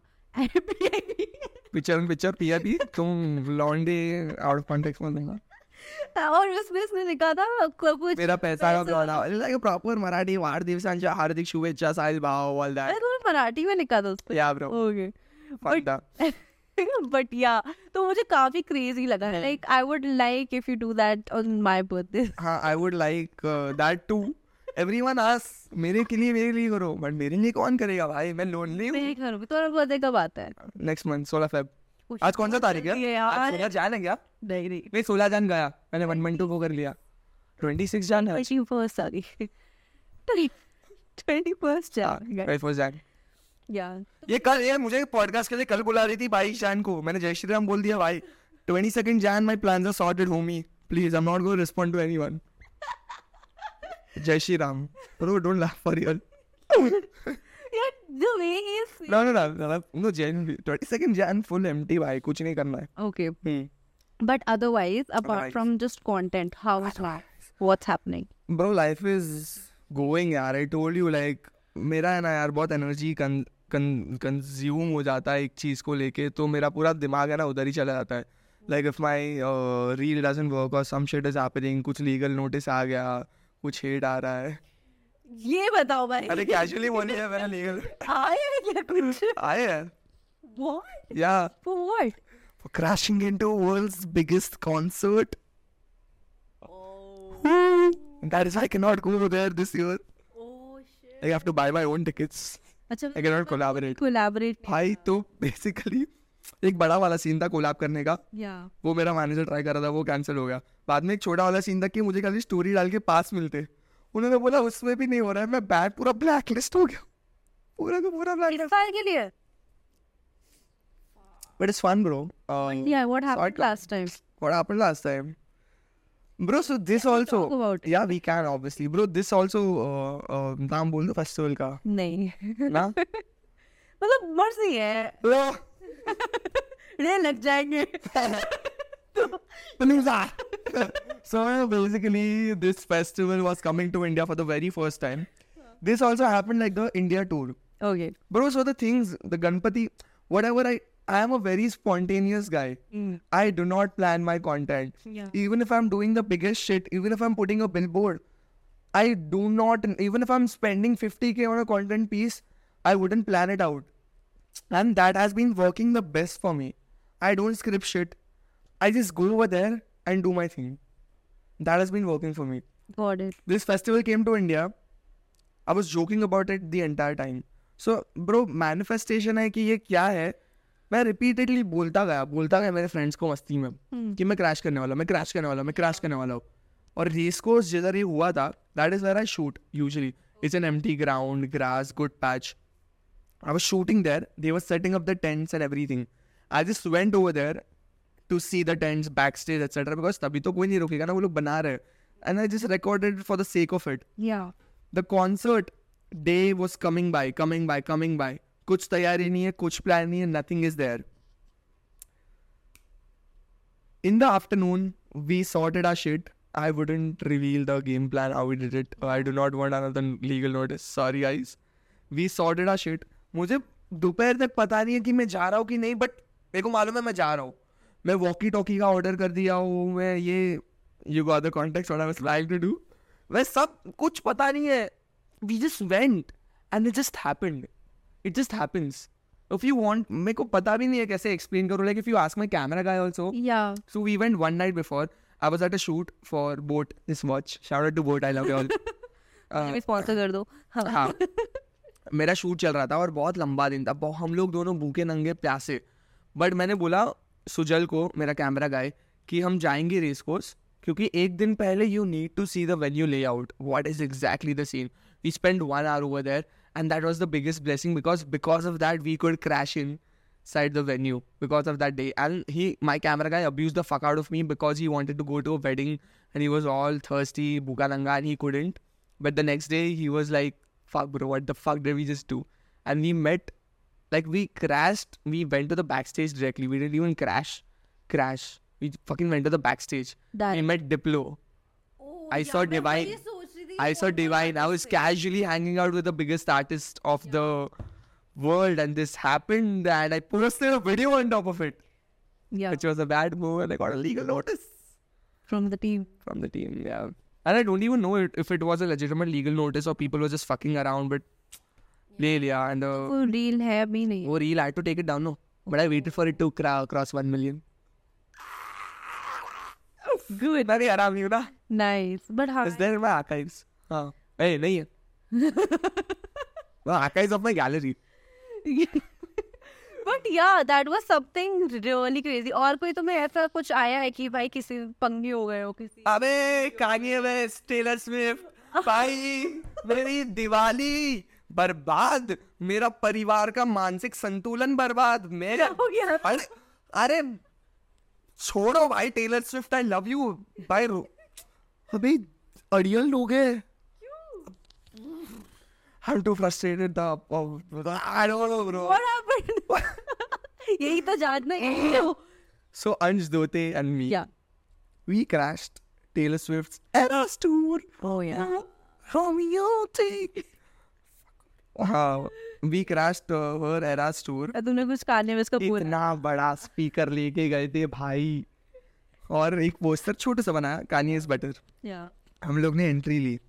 पिक्चर PIP तुम लॉन्डे आउट ऑफ कॉन्टेक्स्ट में देना, और उसमें इसने लिखा था कुछ मेरा पैसा का ब्लॉड लाइक प्रॉपर मराठी वाढदिवसांच्या हार्दिक शुभेच्छा साहिल भाव ऑल अरे दैट। तुमने मराठी में लिखा था उस पे? या ब्रो ओके फंडा। बट या तो मुझे काफी क्रेजी लगा, like I would like if you do that on my birthday. हाँ I would like that too. Everyone ask मेरे लिए करो, बट मेरे लिए कौन करेगा भाई, मैं लोनली हूँ। मैं करूँगी। तुम्हारा बर्थडे कब आता है? Next month 16 Feb. आज कौन सा तारीख है आज? 16 जान है क्या? नहीं मैं 16 जान गया, मैंने 1.2 को कर लिया, 26 जान है। 21st सॉरी 21st जान या ये कल, ये मुझे पॉडकास्ट के लिए कल बुला रही थी 22 जान को, मैंने जय श्री राम बोल दिया भाई। 22nd Jan my plans are sorted homie, please I am not going to respond to anyone. जय Shri Ram bro, don't laugh for real. यार the way he is No, genuinely 22nd Jan full empty भाई, कुछ नहीं करना है। okay, but otherwise apart from just content, how is life? What's happening? Bro, life is going यार, I told you like मेरा है ना यार बहुत एनर्जी कंज्यूम हो जाता है एक चीज़ को लेके, तो मेरा पूरा दिमाग है ना उधर ही चला जाता है। Like if my reel doesn't work और सम शिट इज हैपनिंग, कुछ लीगल नोटिस आ गया, कुछ हेट आ रहा है, ये बताओ भाई। अरे कैजुअली बोल दिया मैंने, लीगल आया क्या कुछ? आए यार। What? Yeah, For what? for crashing into world's biggest concert. Oh. That is, I cannot go there this year. Oh shit. I have to buy my own tickets. अच्छा I cannot collaborate. collaborate भाई तो basically एक बड़ा वाला scene था collab करने का, या वो मेरा मैनेजर ट्राई कर रहा था, वो कैंसिल हो गया। बाद में एक छोटा वाला सीन था कि मुझे खाली स्टोरी डाल के पास मिलते, उन्होंने बोला उसमें भी नहीं हो रहा है, मैं बैग पूरा ब्लैक लिस्ट हो गया, पूरा का पूरा ब्लैक लिस्ट। साल के लिए? But it's fun bro. Yeah, what happened last time? What happened last time? Bro, so this also, talk about it? yeah, we can obviously. Bro, this also नाम बोल दो फेस्टिवल का नहीं ना। मतलब मर्जी है, रे लग जाएंगे। So basically this festival was coming to India for the very first time. This also happened like the India tour. Okay. Bro, so the things, the Ganpati, whatever, I am a very spontaneous guy. I do not plan my content. Yeah. Even if I'm doing the biggest shit, even if I'm putting a billboard, I do not, even if I'm spending 50k on a content piece, I wouldn't plan it out. And that has been working the best for me. I don't script shit. I just go over there and do my thing. That has been working for me. Got it. This festival came to India. I was joking about it the entire time. So, bro, manifestation है कि ये क्या है, मैं repeatedly बोलता गया मेरे friends को मस्ती में कि मैं क्रैश करने वाला हूँ। और रेस कोर्स जिधर ये हुआ था, that is where I shoot usually. It's an empty ground, grass, good patch. I was shooting there. They were setting up the tents and everything. I just went over there to see the tents, backstage, etc. Because तभी तो कोई नहीं रुकेगा ना, वो लोग बना रहे हैं. And I just recorded it for the sake of it. Yeah. The concert day was coming by. कुछ तैयारी नहीं है, कुछ plan नहीं है, nothing is there. In the afternoon, we sorted our shit. I wouldn't reveal the game plan how we did it. I do not want another legal notice. Sorry guys. We sorted our shit. मुझे दोपहर तक पता नहीं है कि मैं जा रहा हूँ कि नहीं, बट मेरे को मालूम है मैं जा रहा हूँ. मैं वॉकी टॉकी का ऑर्डर कर दिया हूँ. मैं ये you got the context what I was trying to do. मैं सब कुछ पता नहीं है. We just went and it just happened. It just happens. If you want, मेरे को पता भी नहीं है कैसे explain करूँ. Like if you ask my camera guy also. Yeah. So we went one night before. I was at a shoot for Boat, this watch. Shout out to Boat, I love you all. मैं sponsor कर दो. हाँ, मेरा shoot चल रहा था और बहुत लंबा दिन था. हम लोग दोनों भूखे नंगे प्यासे. बट मैंने बोला सुजल को, मेरा कैमरा गाय, कि हम जाएंगे रेस कोर्स, क्योंकि एक दिन पहले you need to see the venue layout. What is exactly the scene. We spend 1 hour over there and that was the biggest blessing because of that we could crash inside the venue because of that day. And my camera guy abused the fuck out of me because he wanted to go to a wedding and he was all thirsty, bhuka nanga, and he couldn't. But the next day he was like, fuck bro, what the fuck did we just do? And we met, like we crashed, we went to the backstage directly. We didn't even crash. We fucking went to the backstage. We met Diplo. I saw Divine. I was casually hanging out with the biggest artist of the world and this happened and I posted a video on top of it. Yeah. Which was a bad move and I got a legal notice. From the team. Yeah. And I don't even know if it was a legitimate legal notice or people were just fucking around, but ले लिया and वो reel है भी नहीं. वो reel I had to take it down, no. But I waited for it to cross 1 million. Good. मैं भी आराम नहीं हूँ ना. Nice. But how? Is there in my archives? हाँ. Hey, नहीं है. Well, archives of my gallery. But yeah, that was something really crazy. और कोई तुम्हें ऐसा कुछ आया है कि भाई किसी पंगे हो गए हो किसी? अबे Kanye West, Taylor Swift, भाई मेरी दिवाली बर्बाद, मेरा परिवार का मानसिक संतुलन बर्बाद. मेरा हो गया. अरे छोड़ो भाई, Taylor Swift I love you भाई. अबे अड़ियल लोग हैं. I'm too frustrated. I don't know, bro. What happened? यही तो जानना है. So Anj Dote and me, Yeah. we crashed Taylor Swift's Eras tour. Oh yeah. Romeo take. हाँ, we crashed her Eras tour. तूने कुछ Kanye West का पूरा. इतना बड़ा स्पीकर लेके गए थे भाई और एक पोस्टर छोटा सा बनाया, Kanye is better. Yeah. हम लोग ने एंट्री ली.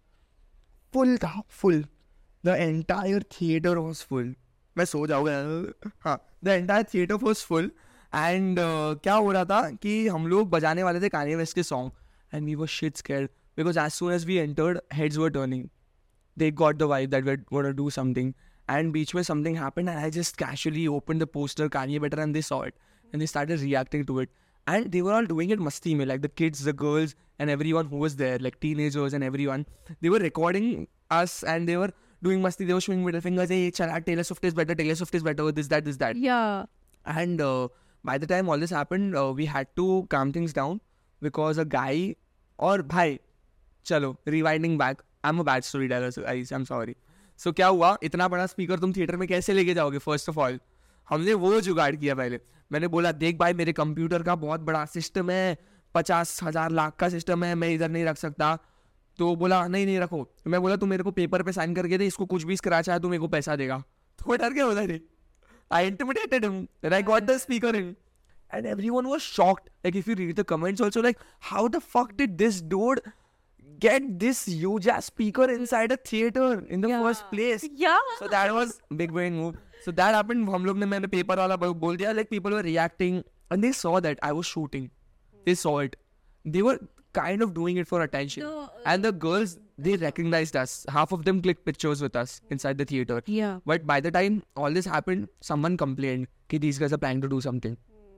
फुल था, full. The entire theater was full. मैं सो जाऊंगा. हाँ, the entire theater was full. And क्या हो रहा था कि हम लोग बजाने वाले थे Kanye West के song. And we were shit scared because as soon as we entered, heads were turning. They got the vibe that we're going to do something. And beach में something happened and I just casually opened the poster Kanye better and they saw it. And they started reacting to it. And they were all doing it masti mein, like the kids, the girls and everyone who was there, like teenagers and everyone. They were recording us and they were doing masti. They were showing middle fingers, hey, chala, Taylor Swift is better, this, that. Yeah. And by the time all this happened, we had to calm things down because a guy, और भाई, चलो, rewinding back, I'm a bad storyteller, so guys, I'm sorry. So क्या हुआ, इतना बड़ा speaker तुम theatre में कैसे लेके जाओगे? फर्स्ट ऑफ ऑल हमने वो जुगाड़ किया. पहले मैंने बोला देख भाई मेरे कंप्यूटर का बहुत बड़ा सिस्टम है, 50,000 लाख का सिस्टम है, मैं इधर नहीं रख सकता. तो बोला नहीं रखो. मैं बोला तू मेरे को पेपर पे साइन करके दे, इसको कुछ भी स्क्रैच आया तो मेरे को पैसा देगा. तो डर गया उधर. I intimidated him and I got the speaker in and everyone was shocked. Like if you read the comments also, like how the fuck did this dude get this huge ass speaker inside a theater in the first place? Yeah. So that was big brain move. So that happened. हम लोग ने मैंने paper वाला बोल दिया. Like people were reacting and they saw that I was shooting. They saw it. They were kind of doing it for attention. No, and the girls, they recognized us. Half of them clicked pictures with us inside the theater. Yeah. But by the time all this happened, someone complained कि these guys are planning to do something.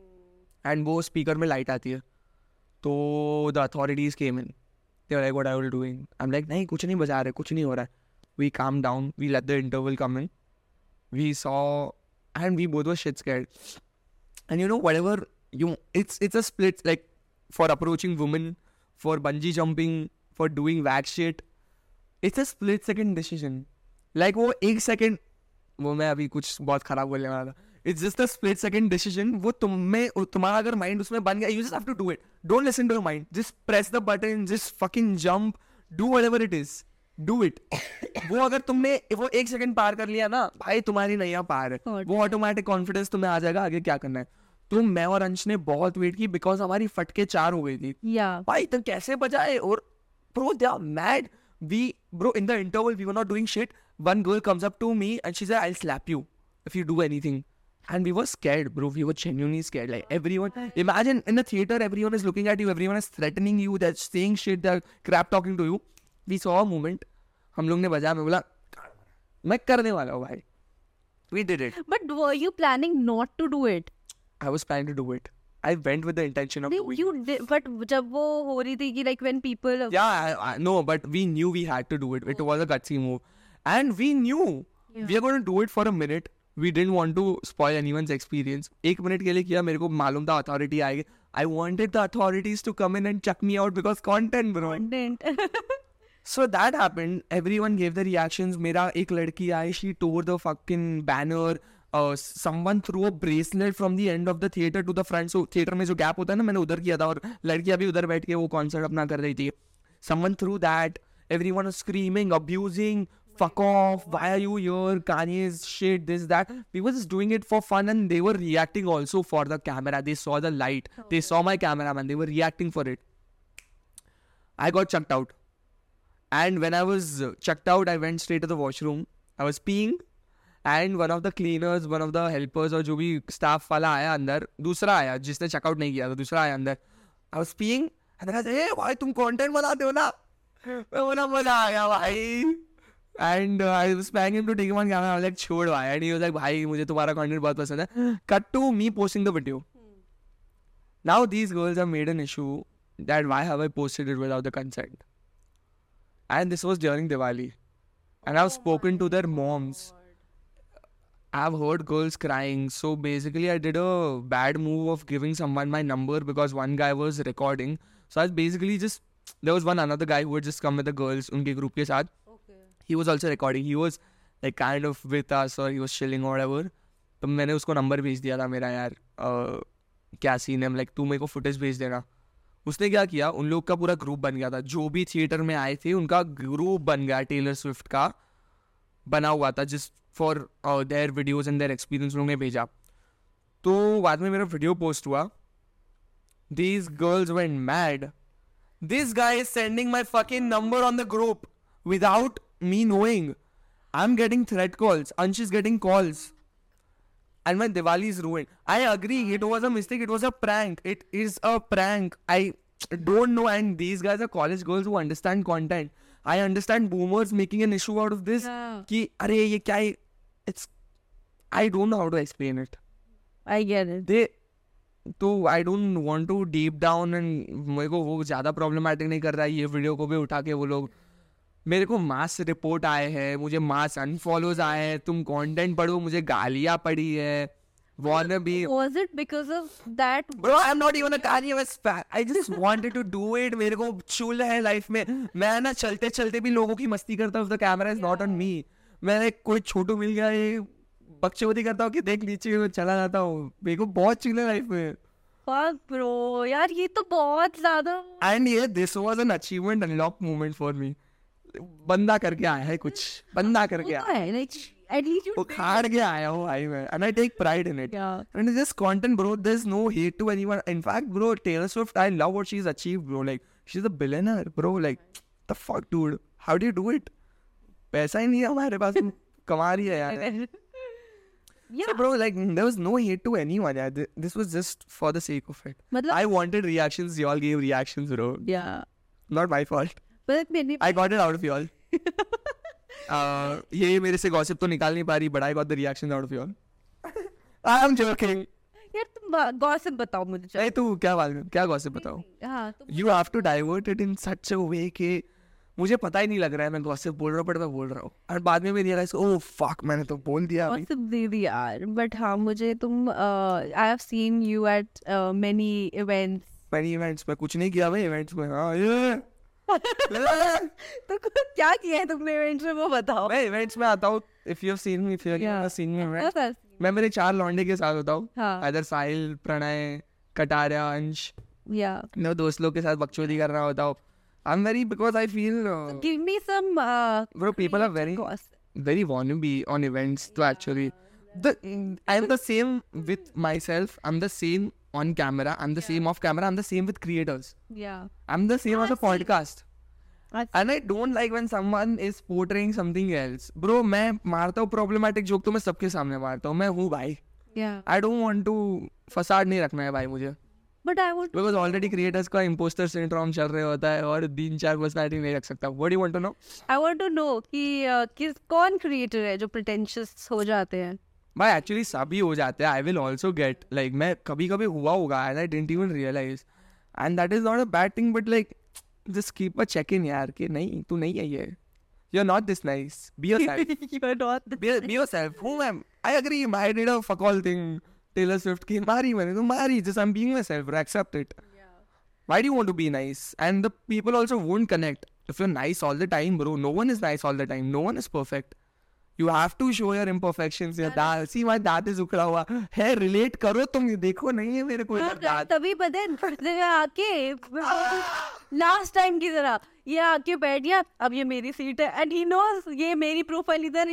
And वो speaker में light आती है. तो the authorities came in. They were like, what are you doing? I'm like, नहीं कुछ नहीं बजा रहे, कुछ नहीं हो रहा है. We calmed down. We let the interval come in. We saw, and we both were shit scared. And you know, whatever it's a split, like for approaching women, for bungee jumping, for doing whack shit. It's a split second decision. Like वो एक second, वो मैं अभी कुछ बहुत खराब बोलने वाला था. It's just a split second decision. वो तुम्हारा अगर माइंड उसमें बन गया, you just have to do it. Don't listen to your mind, just press the button, just fucking jump, do whatever it is, do it. वो अगर तुमने वो 1 सेकंड पार कर लिया ना भाई, तुम्हारी नैया पार है. वो ऑटोमेटिक कॉन्फिडेंस तुम्हें आ जाएगा आगे क्या करना है. तो मैं और अंश ने बहुत वेट की बिकॉज हमारी फटके 4 हो गई थी. भाई तुम कैसे बजाए. और bro they are mad. Bro, in the interval we were not doing shit. One girl comes up to me and she said, I'll slap you if you do anything. And we were scared, bro. We were genuinely scared. Like everyone, imagine in a theater, everyone is looking at you, everyone is threatening you, they're saying shit, they're crap talking to you. We saw a moment. हम लोग ने बजाया, मैं बोला मैं करने वाला हूँ भाई. We did it. But were you planning not to do it? I was planning to do it. I went with the intention of doing You did, but जब वो हो रही थी कि like when people. Yeah, I no, but we knew we had to do it. It was a gutsy move, and we knew we are going to do it for a minute. We didn't want to spoil anyone's experience. 1 minute के लिए किया, मेरे को मालूम था authority आएगी. I wanted the authorities to come in and chuck me out because content, bro. Content. So that happened. Everyone gave the reactions. मेरा एक लड़की आई, she tore the fucking banner. Someone threw a bracelet from the end of the theater to the front. So theater में जो gap होता है ना, मैंने उधर किया था और लड़कियां भी उधर बैठ के वो concert अपना कर रही थी. Someone threw that. Everyone was screaming, abusing, fuck off, why are you here, Kanye's shit, this, that. We were just doing it for fun and they were reacting also for the camera. They saw the light. They saw my cameraman. They were reacting for it. I got chucked out. And when I was chucked out, I went straight to the washroom. I was peeing. And one of the cleaners, one of the helpers और जो भी staff वाला आया अंदर, दूसरा आया जिसने checkout नहीं किया था, दूसरा आया अंदर. I was peeing and I said, hey भाई तुम content बनाते हो ना. मैं बोला मजा आ गया भाई. And I was paying him to take one camera. I was like छोड़ भाई. And he was like भाई मुझे तुम्हारा content बहुत पसंद है. Cut to me posting the video. Now these girls have made an issue that why have I posted it without the consent. And this was during Diwali. And I've spoken to their moms. I've heard girls crying. So basically I did a bad move of giving someone my number because one guy was recording. So I was basically just, there was another guy who had just come with the girls unke group ke saath. Okay. He was also recording. He was like kind of with us or he was chilling or whatever. तो मैंने उसको number भेज दिया था मेरा यार क्या scene है, लाइक तू मेरे को फुटेज भेज देना. उसने क्या किया, उन लोग का पूरा ग्रुप बन गया था, जो भी थिएटर में आए थे उनका ग्रुप बन गया, टेलर स्विफ्ट का बना हुआ था जिस for their videos and their experience लोगों ने भेजा. तो बाद में मेरा वीडियो पोस्ट हुआ. These girls went mad. This guy is sending my fucking number on the group without me knowing. I'm getting threat calls. Ansh is getting calls. And my Diwali is ruined. I agree. It was a mistake. It was a prank. It is a prank. I don't know. And these guys are college girls who understand content. I understand boomers making an issue out of this. Yeah. कि अरे ये क्या है? It's. I don't know how to explain it. I get it. तो I don't want to deep down and मेरे को वो ज़्यादा प्रॉब्लमेटिक नहीं कर रहा है. ये वीडियो को भी उठा के वो लोग, मेरे को मास रिपोर्ट आए हैं, मुझे मास अनफॉलोज आए हैं, तुम कंटेंट पढ़ो, मुझे गालियाँ पड़ी है. Wanna be. Was it because of that? Bro, I'm not even a Kanye West fan. I just wanted to do it. मेरे को चुल है लाइफ में. मैं ना चलते चलते भी लोगों की मस्ती करता हूँ. The camera is not on me. मैंने कोई छोटू मिल गया, ये बकचोदी करता हूँ कि देख नीचे चला जाता हूँ. मेरे को बहुत चिल है लाइफ में. Fuck bro, यार ये तो बहुत ज़्यादा. And yeah, this was an achievement unlock moment for me. बंदा करके आया है कुछ, बंदा करके आया है. Like at least you. उखाड़ के आया हूँ भाई मैं. And I take pride in it. Yeah. And it's just content, bro. There's no hate to anyone. In fact, bro, Taylor Swift, I love what she's achieved, bro. Like, she's a billionaire, bro. Like, the fuck, dude? How do you do it? पैसा ही नहीं है हमारे पास, कमा रही है यार. Yeah. So, bro, like, there was no hate to anyone. Yeah. This was just for the sake of it. मतलब. I wanted reactions. Y'all gave reactions, bro. Yeah. Not my fault. But maybe. I got it out of y'all. ये मेरे से gossip तो निकाल नहीं पा रही, but I got the reactions out of y'all. I am joking. यार तुम गॉसिप बताओ मुझे. नहीं तू क्या गॉसिप बताओ. हाँ. You have to divert it in such a way कि मुझे पता ही नहीं लग रहा है मैं गॉसिप बोल रहा हूँ, बट मैं बोल रहा हूँ. और बाद में मैं रियलाइज, ओह फक, मैंने तो बोल दिया अभी. गॉसिप दे दिया यार. बट हाँ, मुझे तुम I have seen you at many events. Many events में कुछ नहीं किया भाई. इवेंट्स में हाँ ये तो क्या किया है तुमने इवेंट्स में, वो बताओ. मैं इवेंट्स में आता हूँ. If you have seen me, if you have seen me, Yes, I've seen मैं मेरे 4 लौंडे के साथ होता हूँ, हाँ इधर साहिल, प्रणय, कटारिया, अंश, yeah मैं दोस्त लोग के साथ बकचोदी कर रहा होता हूँ. I'm very, because I feel give me some bro, people are very wannabe on events to actually I'm the same with myself, I'm the same on camera, I'm the same off camera, I'm the same with creators, yeah I'm the same as a podcast. I- And I don't like when someone is portraying something else. Bro, मैं मारता हूँ problematic joke तो मैं सबके सामने मारता हूँ, मैं हूँ भाई. yeah I don't want to फसाद नहीं रखना है भाई मुझे. but I would Because already creators का imposter syndrome चल रहा होता है और 3-4 personality नहीं रख सकता. What do you want to know? I want to know कि कौन creator है जो pretentious हो जाते हैं. भाई actually सभी हो जाते हैं. I will also get like मैं कभी कभी हुआ होगा and I didn't even realize. And that is not a bad thing, but like just keep a check in यार कि नहीं तू नहीं है ये. You're not this nice. Be yourself. You're not the be yourself. Who am I? Agree. I did a fuck all thing. Taylor Swift की मारी मैंने तो मारी. Just I'm being myself. Accept it. Why do you want to be nice? And the people also won't connect. If you're nice all the time, bro, no one is nice all the time. No one is perfect. You have to show your imperfections. Your दांत, see my दांत is उखड़ा हुआ है. Relate करो तुम, देखो नहीं है मेरे को इधर दांत. तभी पता है जगह आके लास्ट टाइम की तरह ये आके बैठ गया, अब ये मेरी सीट है एंड ही नोस ये मेरी प्रोफाइल इधर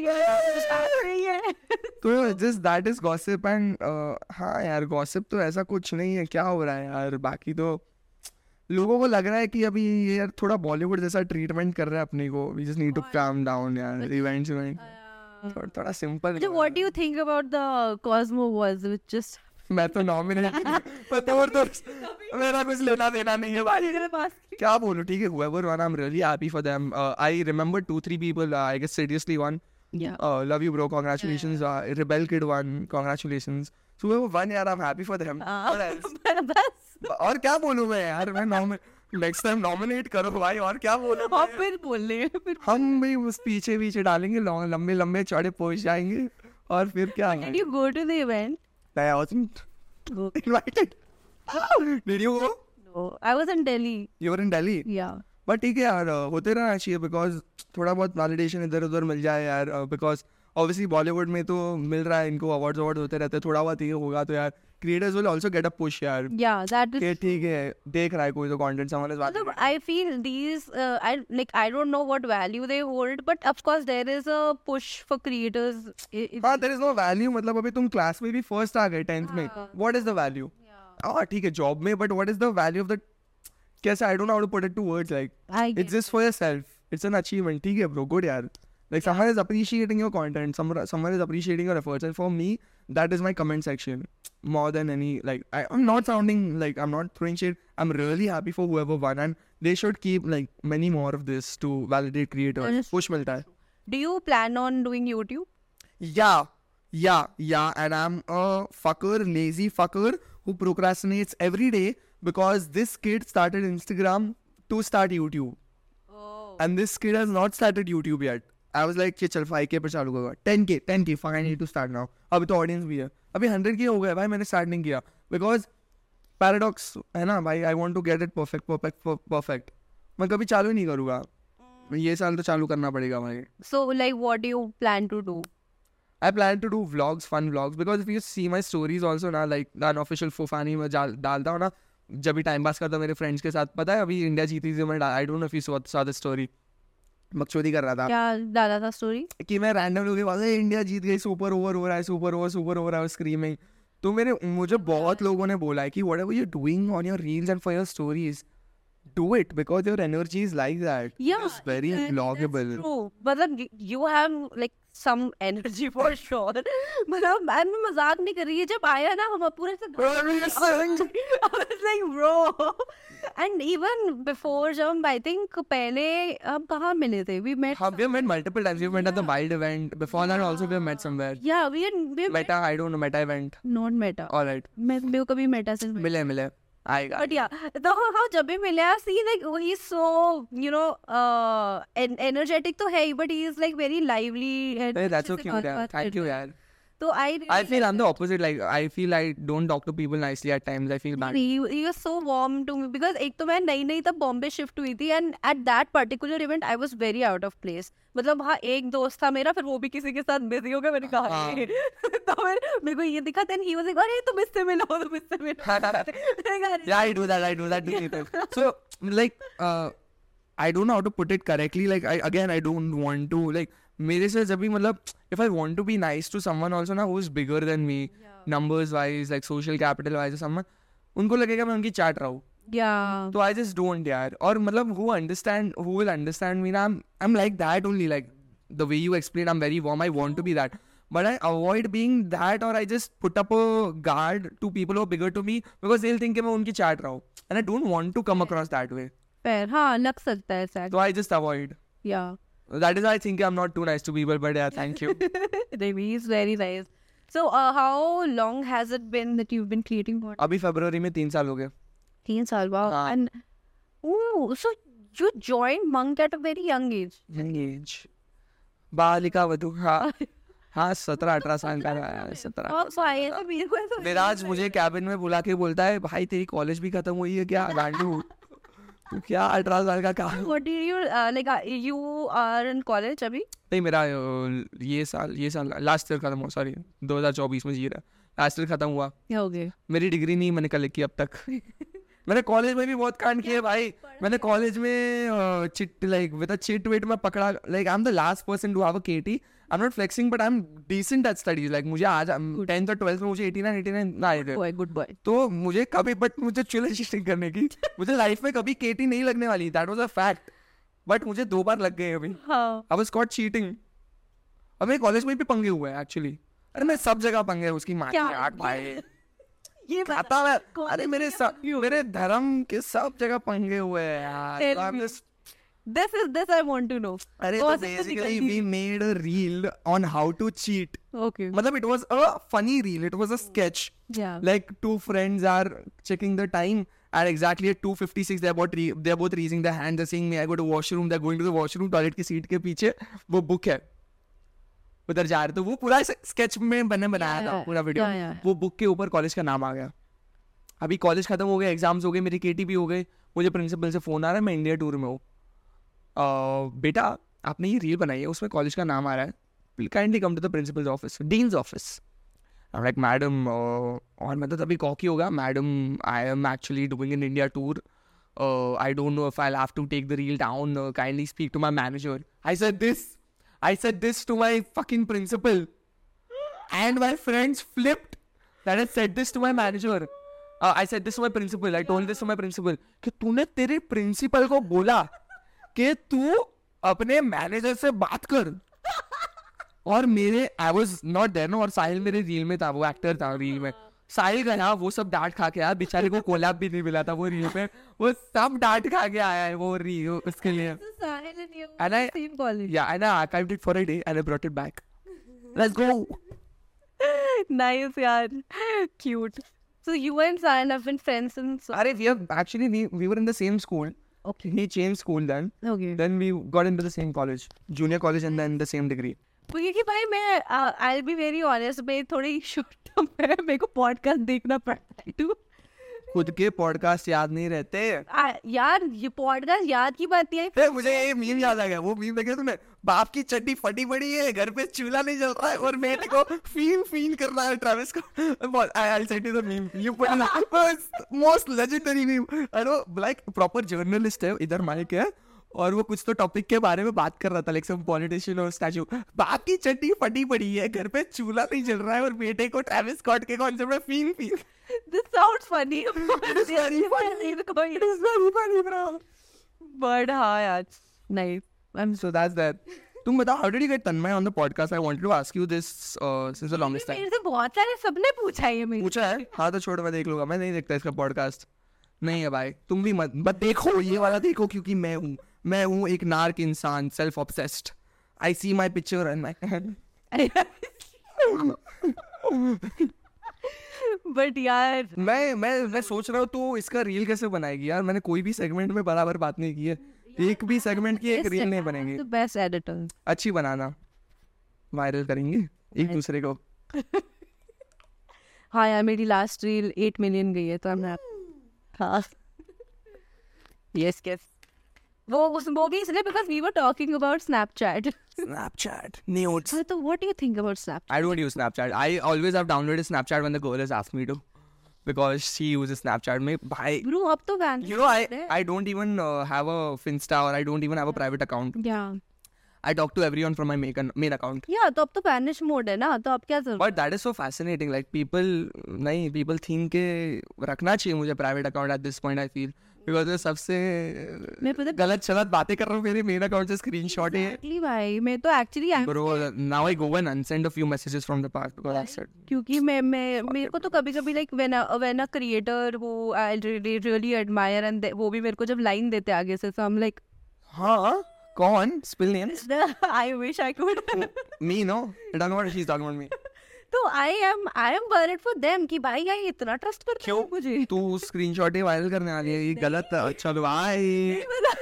रही है. तो just that is gossip and हाँ यार gossip तो ऐसा कुछ नहीं है. क्या हो रहा है यार? बाकी तो लोगों को लग रहा है कि अभी ये यार थोड़ा बॉलीवुड जैसा ट्रीटमेंट कर रहा है अपने को. We just need to calm down यार. Events थोड़ा simple. What do you think about the Cosmo Wars which just मैं तो नॉमिनेट पता और तो मेरा कुछ लेना देना नहीं है भाई. क्या बोलूं. ठीक है, whoever won, I'm really happy for them. I remember 2-3 people. I guess seriously won. yeah Love you bro, congratulations. Rebel Kid won, congratulations. So whoever won यार, I'm happy for them. What else? बस और क्या बोलूं मैं यार. मैं next time nominate करो भाई. और क्या बोलूं और मैं? फिर बोलने फिर हम भी उस पीछे डालेंगे, लंबे लंबे चौड़े पहुंच जाएंगे और फिर क्या. did you go to the event? I wasn't No, invited. Did you go? I was in Delhi. You were in Delhi. Yeah. But ठीक है यार, होते रहना चाहिए. बिकॉज थोड़ा बहुत वैलिडेशन इधर उधर मिल जाए यार. बिकॉज ऑब्वियसली बॉलीवुड में तो मिल रहा है इनको, अवार्ड्स होते रहते हैं. थोड़ा बहुत ये होगा तो यार creators will also get a push यार. Yeah, that is कि ठीक है, देख रहा है कोई तो कंटेंट समझ मतलब I feel these I don't know what value they hold, but of course there is a push for creators. हाँ, देयर इज नो वैल्यू. मतलब अभी तुम क्लास में भी फर्स्ट आ गए 10th में, व्हाट इज द वैल्यू? हाँ ठीक है जॉब में, but what is the value of the कैसे? I don't know how to put it to words. Like I it's just for yourself. It's an achievement. ठीक है bro, good यार. Like someone is appreciating your content, someone is appreciating your efforts, and for me that is my comment section more than any. Like I'm not sounding like I'm not throwing shit. I'm really happy for whoever won, and they should keep like many more of this to validate creators. Yes. Push मिलता है. Do you plan on doing YouTube? Yeah, and I'm a fucker, lazy fucker who procrastinates every day because this kid started Instagram to start YouTube. Oh. And this kid has not started YouTube yet. I was like, चल 5K पर चालू करूँगा. 10K, fuck, I need to start now. अभी तो audience भी है. अभी 100K हो गया भाई, मैंने स्टार्ट नहीं किया. Because पैराडॉक्स है ना भाई, I want to get it perfect. मैं कभी चालू नहीं करूँगा. ये साल तो चालू करना पड़ेगा भाई. So like what do you plan to do? I plan to do vlogs, fun vlogs, because if you see my stories also ना, like the unofficial फुफानी में डालता हूँ ना, जब भी टाइम पास करता मेरे फ्रेंड्स के साथ. पता है अभी इंडिया जीती थी, मैं I don't know if you saw the story. बकचोदी कर रहा था क्या डाला था स्टोरी? कि मैं रैंडम लोगों के पास इंडिया जीत गई, सुपर ओवर हो रहा है, सुपर ओवर स्क्रीमिंग. तो मुझे बहुत लोगों ने बोला है कि whatever you doing on your reels and for your stories, do it because your energy is like that. Yeah, It's very vloggable. that's true. But you have like some energy for sure. मतलब मैं मजाक नहीं कर रही है. जब आया ना हम पूरे से I was like bro. And even before जब I think पहले हम कहाँ मिले थे? We met. We have met multiple times. We met at the Wild event. Before that also we have met somewhere. Yeah, we Meta, I don't know, Meta event. not Meta. All right. मैं कभी Meta से मिले आएगा. But yeah, तो हम जब भी मिले, I see like he's so energetic तो है ही, but he is like very lively. Hey, that's so cute यार. Thank you यार. तो I feel I'm the opposite. Like I feel I don't talk to people nicely at times. I feel bad. he was so warm to me because एक तो मैं नई तब Bombay shift हुई थी and at that particular event I was very out of place. मतलब हाँ एक दोस्त था मेरा, फिर वो भी किसी के साथ बिजी हो गया, मैंने कहा तो फिर मेरे को ये दिखा, then he was like अरे तुम इससे मिलो Yeah, I do that too. So like I don't know how to put it correctly. Like I don't want to like मेरे से जब भी मतलब if I want to be nice to someone also ना who is bigger than me, numbers wise, like social capital wise or someone, उनको लगेगा मैं उनकी चाट रहा हूँ. Yeah. So I just don't यार. और मतलब who will understand me ना, I'm like that only, like the way you explain, I'm very warm, I want to be that. But I avoid being that, or I just put up a guard to people who are bigger to me because they'll think कि मैं उनकी चाट रहा हूँ. And I don't want to come across that way. Fair. हाँ लग सकता है ऐसा. So I just avoid. Yeah. That is why I think I'm not too nice to people, but yeah, thank you. He's very nice. So how long has it been that you've been creating content? अभी फरवरी में 3 साल हो गए. 3 साल, wow. हाँ. And so you joined Monk at a very young age. Young age. Balika Vadhu. हाँ 17-18 साल का था. 17. विराज मुझे कैबिन में बुला के बोलता है भाई तेरी कॉलेज भी खत्म हुई है क्या गांडू, तू क्या 18 साल का काम. What did you like? You are in college अभी? नहीं मेरा ये साल लास्ट ईयर खत्म हुआ, सॉरी 2024 में जी रहा, लास्ट ईयर खत्म हुआ. Okay. मेरी डिग्री नहीं मैंने कलेक्ट की अब तक. मैंने कॉलेज में भी बहुत कांड किए भाई. मैंने कॉलेज में chit like with a chit वेट में पकड़ा. Like I am the last person to have a KT. I am not flexing but I am decent at studies. Like मुझे आज 10th और 12th में मुझे 89 आए थे. Good boy. तो मुझे कभी बट मुझे चिटिंग करने की मुझे लाइफ में कभी केटी नहीं लगने वाली. That was a fact. But मुझे 2 बार लग गए अभी. हाँ. I was caught cheating. अब मेरे कॉलेज में भी पंगे हुए हैं एक्चुअली. अरे मैं सब जगह पंगे उसकी माँ की आठ भाई ये आता है. अरे मेरे धर्म के सब जगह पंगे हुए हैं यार. This I want to know. अरे तो basically we made a reel on how to cheat. Okay. मतलब it was a funny reel. It was a sketch. Yeah. Like 2 friends are checking the time and exactly at 2:56 they're both raising their hands. They're saying may I go to washroom. They're going to the washroom. Toilet की seat के पीछे वो book है, उधर जा रहे. तो वो पूरा स्केच में बनाया था पूरा वीडियो. वो बुक के ऊपर कॉलेज का नाम आ गया. अभी कॉलेज खत्म हो गया, एग्जाम्स हो गए, मेरी केटी भी हो गई. मुझे प्रिंसिपल से फोन आ रहा है, मैं इंडिया टूर में हूँ. बेटा आपने ये रील बनाई है उसमें कॉलेज का नाम आ रहा है, kindly come to the principal's office, dean's office. Like madam, और मैं तो तभी कॉकी होगा. Madam I am actually doing an India tour. I don't know if I have to take the reel down. Kindly speak to my manager. I said this to my fucking principal and my friends flipped that I said this to my manager. I said this to my principal. I told this to my principal कि तूने तेरे principal को बोला कि तू अपने manager से बात कर. और मेरे I was not there, और साहिल मेरे रील में था, वो एक्टर था रील में. साहिल गया, वो सब डांट खा के आया. बेचारे को कोलैब भी नहीं मिला था वो रील पे. वो सब डांट खा के आया है वो रील उसके लिए. And I archived it for a day and I brought it back. Let's go. Nice yaar. Cute. So you and Sahil have been friends since. Arey, we were in the same school. Okay. He changed school then. Okay. Then we got into the same college, junior college, and then the same degree. क्योंकि भाई मैं I'll be very honest, मैं थोड़ी short term है, मेरे को podcast देखना पड़ता है. तू खुद के पॉडकास्ट याद नहीं रहते यार. ये पॉडकास्ट याद की बात है. मुझे ये मीम याद आ गया. वो मीम देखे तूने, बाप की चड्डी फटी पड़ी है, घर पे चूल्हा नहीं जल रहा है और मेरे को फील कर रहा है ट्रेविस को. I'll send you the meme. You put it most legendary meme. I know, like proper journalist है, इधर माइक है और वो कुछ तो टॉपिक के बारे में बात कर रहा था, लाइक सम पॉलिटिशियन और स्टैचू. बाप की चड्डी फटी पड़ी है, घर पे चूल्हा नहीं जल रहा है और बेटे को ट्रेविस स्कॉट के कॉन्सेप्ट में feel. This sounds funny. It's very funny, bro. But हाँ यार, nice. So that's that. तुम बताओ, how did you get Tanmay on the podcast? I wanted to ask you this since the longest time. मेरे से बहुत सारे सबने पूछा है ये. पूछा है? हाँ तो छोड़, मैं देख लूंगा. मैं नहीं देखता इसका पॉडकास्ट. नहीं है भाई, तुम भी मत देखो, ये वाला देखो, क्योंकि मैं हूँ एक नार्क इंसान, self obsessed. I see my picture and my. But यार मैं सोच रहा हूँ तो इसका रील कैसे बनाएगी यार. मैंने कोई भी सेगमेंट में बराबर बात नहीं की है. एक भी सेगमेंट की एक रील नहीं बनेगी. Best editor. अच्छी बनाना, वायरल करेंगे एक दूसरे को. हाँ यार मेरी लास्ट रील 8 मिलियन गई है तो I'm happy. हाँ yes वो भी इसलिए because we were talking about Snapchat. Snapchat, nudes. So what do you think about Snapchat? I don't use Snapchat. I always have downloaded Snapchat when the girl has asked me to, because she uses Snapchat. Me, bhai, Bro अब तो ban you know, I don't even have a Finsta, or I don't even have a private account. yeah I talk to everyone from my main account. yeah तो अब तो banish mode है ना तो अब क्या जरूरत But that is so fascinating. Like people think के रखना चाहिए मुझे private account at this point. I feel because मैं सबसे मैं पता गलत बातें कर रहा हूँ, मेरे main account से screenshot है. exactly भाई मैं तो actually Bro, now I go and unsend a few messages from the past because I said. क्योंकि मैं मेरे को तो कभी like when a creator who I really admire and वो भी मेरे को जब line देते आगे से so I'm like हाँ, कौन? Spill names. I wish I could. Me, no. You're talking about, she's talking about me. तो I am worried for them कि भाई यार इतना ट्रस्ट करते क्यों? हैं मुझे तू स्क्रीनशॉट ही वायरल करने वाली है, ये गलत है. चलो भाई.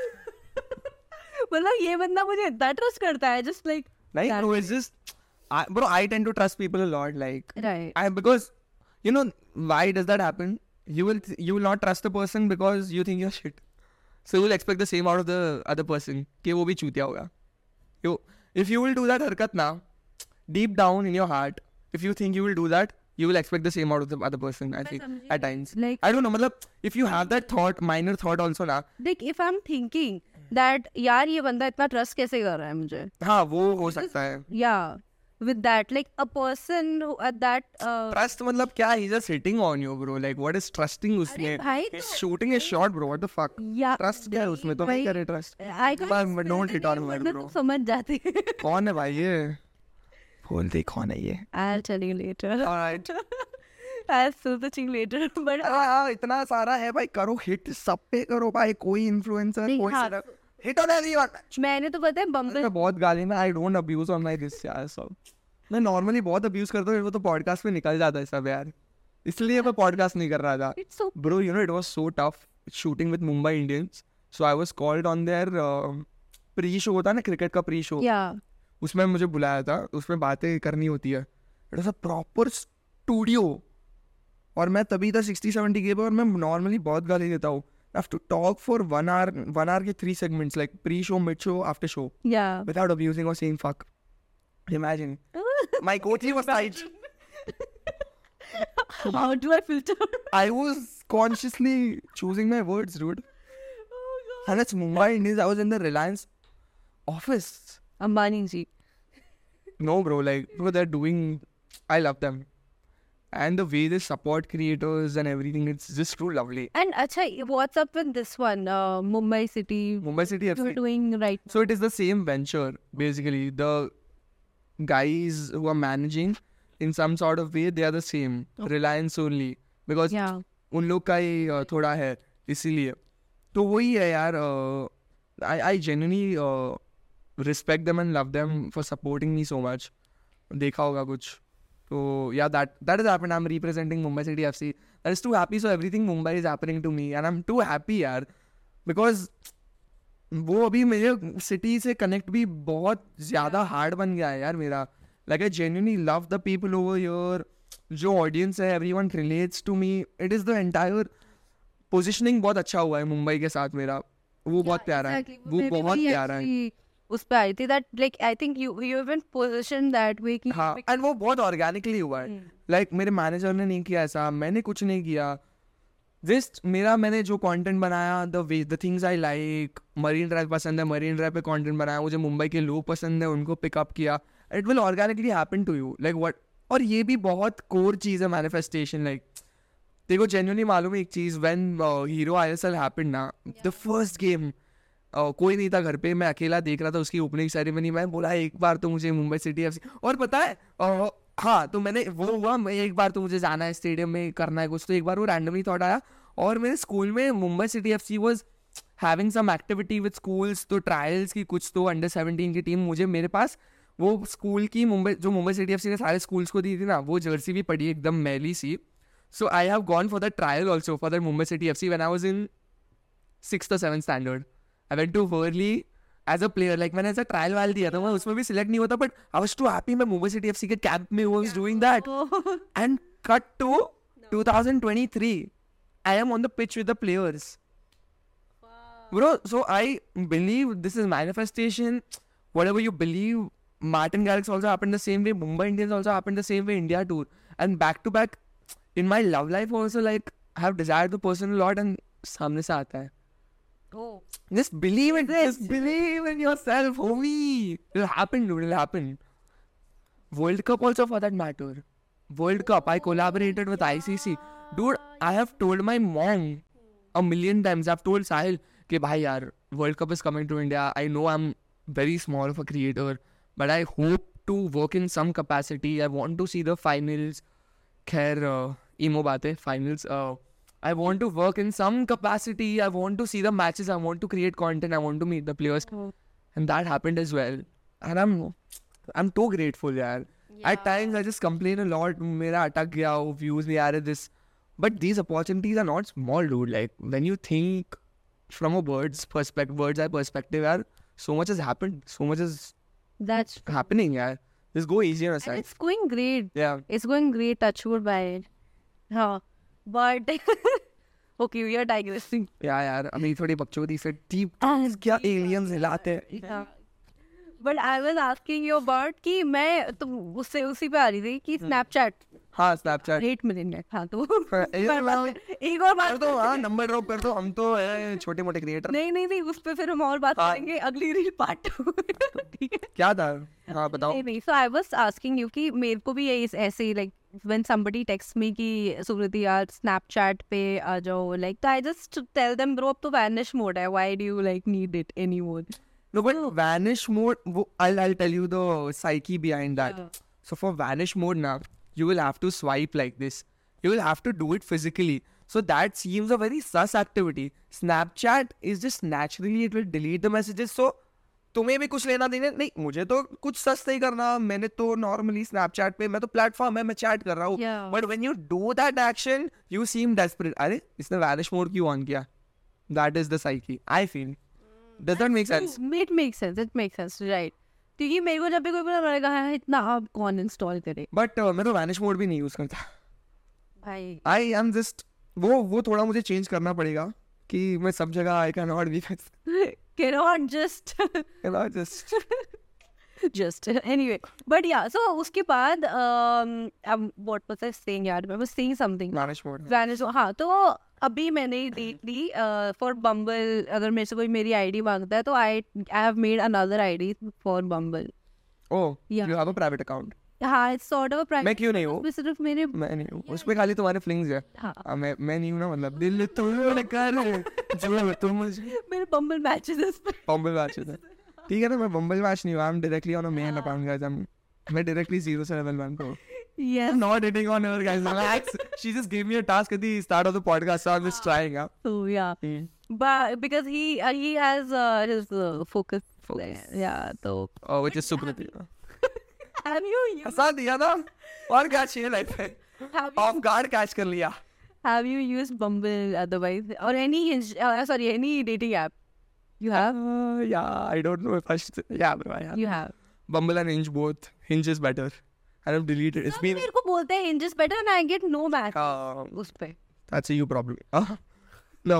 मतलब ये बंदा मुझे इतना ट्रस्ट करता है just like Like, bro, it's just, bro, I tend to trust people a lot. Like, right because, you know, why does that happen? You will not trust a person because you think you're shit. So you will expect the same out of the other person. कि वो भी चूतिया होगा. If you will do that हरकत ना, deep down in your heart, if you think you will do that, you will expect the same out of the other person. I think at times. Like I don't know. मतलब if you have that thought, minor thought also ना. like if I'm thinking that यार ये बंदा इतना trust कैसे कर रहा है मुझे हाँ वो हो सकता है. yeah with that like a person who at that Trust मतलब क्या? He's just hitting on you, bro. Like what is trusting उसमें? भाई He's shooting a shot, bro. What the fuck? yeah Trust क्या है उसमें? तो नहीं करे trust. I can't But don't hit on me, bro. समझ जाते कौन है भाई ये? बोल दे कौन है ये? I'll tell you later Alright. I'll search you later but इतना सारा है भाई, करो हिट, सब पे करो भाई. कोई इन्फ्लुएंसर, नहीं, कोई हाँ. Hit on everyone. मैंने तो पता है बम्बल मैं बहुत गाली में I don't abuse on my this यार सब. मैं नॉर्मली बहुत अब्यूज करता हूँ, वो तो पॉडकास्ट में निकल जाता है सब यार. इसलिए मैं पॉडकास्ट नहीं कर रहा था. it's so Bro, you know, it was so tough shooting with Mumbai Indians. So I was called on their pre-show होता है ना, क्रिकेट का pre-show. yeah उसमें मुझे बुलाया था, उसमें बातें करनी होती है. It was a proper studio. और मैं तभी था 60-70 के पे, और मैं नॉर्मली बहुत गाली देता हूँ. I have to talk for 1 hour के 3 segments, like pre-show, mid-show, after show, yeah without abusing or saying fuck. Imagine. My goatee was tight. how do I filter I was consciously choosing my words, dude. And it's Mumbai Indians. I was in the Reliance office. Ambani ji No, bro, like, bro, they're doing, I love them. And the way they support creators and everything, it's just too lovely. and acha what's up with this one Mumbai City Mumbai City you're FC. doing right So it is the same venture, basically. The guys who are managing, in some sort of way, they are the same. Reliance only. Because yeah उन लोग का ही थोड़ा है, इसीलिए. तो वही है यार. I genuinely respect them and love them for supporting me so much. देखा होगा कुछ. So yeah, that has happened. I'm representing Mumbai City FC. That is too happy. So everything Mumbai is happening to me, and I'm too happy यार, because वो अभी मेरे city से connect भी बहुत ज़्यादा हार्ड बन गया है यार मेरा. Like I genuinely love the people over here. जो ऑडियंस है, everyone relates to me. It is the entire positioning बहुत अच्छा हुआ है मुंबई के साथ मेरा. वो बहुत प्यारा है. वो बहुत प्यारा है. उस पे आई थी that like I think you even positioned that way कि हाँ, and वो बहुत ऑर्गेनिकली हुआ है. Like मेरे मैनेजर ने नहीं किया ऐसा, मैंने कुछ नहीं किया. जस्ट मैंने जो कंटेंट बनाया, the things I like, Marine Drive पसंद है, मरीन ड्राइव पे कंटेंट बनाया. मुझे मुंबई के लोग पसंद है, उनको पिकअप किया. It will organically happen to you. Like what. और ये भी बहुत कोर चीज़ है मैनिफेस्टेशन. लाइक देखो, जेन्युइनली मालूम है एक चीज़, व्हेन हीरो ISL हैपेंड ना, द फर्स्ट गेम कोई नहीं था घर पे, मैं अकेला देख रहा था उसकी ओपनिंग सेरेमनी. मैं बोला एक बार तो मुझे मुंबई सिटी FC, और पता है हाँ, तो मैंने वो हुआ, एक बार तो मुझे जाना है स्टेडियम में, करना है कुछ. तो एक बार वो रैंडमली थॉट आया, और मेरे स्कूल में Mumbai city FC was having some activity with schools. तो ट्रायल्स की कुछ तो अंडर 17 की टीम, मुझे मेरे पास वो स्कूल की मुंबई सिटी FC ने सारे स्कूल्स को दी थी ना, वो जर्सी भी पड़ी एकदम मैली सी. So I have gone for the trial also for the Mumbai city FC when I was in 6th or 7th standard. I went to Worli as a player, like मैंने ऐसा ट्रायल वायल दिया था, मैं उसमें भी सिलेक्ट नहीं होता, but I was too happy, मैं मुंबई सिटी एफसी के कैंप में was doing that. And cut to 2023, I am on the pitch with the players. Bro, so I believe this is manifestation. Whatever you believe, Martin Garrix also happened the same way, Mumbai Indians also happened the same way, India tour. And back to back, in my love life also, like, I have desired the person a lot and सामने से आता है. Just believe it. Just believe in yourself, homie. It'll happen, dude. It'll happen. World Cup also, for that matter. World Cup, I collaborated with ICC. Dude, I have told my mom a million times. I've told Sahil, कि भाई यार, World Cup is coming to India. I know I'm very small of a creator, but I hope to work in some capacity. I want to see the finals. खैर, emo बात है, finals. I want to work in some capacity. I want to see the matches. I want to create content. I want to meet the players. And that happened as well. And I'm too grateful, yaar. At times I just complain a lot. Mera atak gaya, views nahi aa rahe, this. But these opportunities are not small, dude. Like, when you think from a bird's eye perspective, yaar, so much has happened. So much is That's happening, yaar. Just go easy on a and side. it's going great. Yeah. It's going great, touch wood by it. Huh. But okay, we are digressing. Yeah, यार, अभी थोड़ी बकचोदी से deep क्या aliens हिलाते हैं. Yeah. But I was asking you about कि मैं तो उससे उसी पे आ रही थी कि Snapchat हाँ, Snapchat. 8 मिलियन. हाँ तो एक और बात कर दो, हाँ, नंबर ड्रॉप कर दो, हम तो छोटे मोटे क्रिएटर. नहीं उस पे फिर हम और बात करेंगे अगली रील पार्ट 2. ठीक है, क्या था? हाँ, बताओ. नहीं so I was asking you कि मेरे को भी यही ऐसे ही like when somebody texts me कि सुकृति यार Snapchat पे आ जाओ, like I just tell them bro अब तो vanish mode है, why do you like need it anymore? No, but vanish mode, I'll tell you the psyche behind that. So for vanish mode now, you will have to swipe like this. You will have to do it physically. So that seems a very sus activity. Snapchat is just naturally, it will delete the messages. So तुम्हें भी कुछ लेना देना नहीं, मुझे तो कुछ सच नहीं करना, मैंने तो नॉर्मली Snapchat पे, मैं तो प्लेटफॉर्म है, मैं चैट कर रहा हूँ. But when you do that action you seem desperate. अरे इसने वैनिश मोड क्यों ऑन किया? That is the psyche, I feel. Does that make sense? It makes sense, right? क्योंकि मेरे को जब भी कोई बोला मैंने कहा इतना आप कौन इंस्टॉल करे. बट मैं तो वैनिश मोड भी नहीं यूज करता भाई. आई एम जस्ट वो थोड़ा मुझे चेंज करना पड़ेगा कि मैं सब जगह I can not be cannot just just anyway. But yeah, so उसके बाद what was I saying यार, I was saying something. Vanish mode. हाँ तो अभी मैंने देख ली फॉर बम्बल. अगर मेरे से कोई मेरी आईडी मांगता है तो I have made another ID for Bumble. Oh, you have a private account. हाँ, it's sort of a private. मैं क्यों नहीं हूँ? सिर्फ मेरे मैं नहीं हूँ उस पे, खाली तुम्हारे फ्लिंग्स है. हाँ, मैं नहीं हूँ ना, मतलब दिल तोड़ कर जो तुम मुझे मेरे बम्बल मैचेस पे. बम्बल मैच है, ठीक है ना. मैं बम्बल मैच नहीं हूँ, I am directly on a main account guys. मैं डायरेक्टली 0 से level 1 को. Yes. I'm not hitting on her, guys. Relax. She just gave me a task at the start of the podcast, so I'm just trying out. So yeah, but because he has his focus. Yeah, so which is Sukriti. have you used, हंसा दिया ना, और क्या चाहिए life में? Off guard catch कर लिया. have you used Bumble otherwise or any any dating app? You have? Yeah, I don't know if I should. Yeah, bro, I have. You have. Bumble and Hinge both. Hinge is better. I have deleted. It's been. मेरे को बोलते हैं Hinge is better and I get no match उस पे. That's a you problem. No.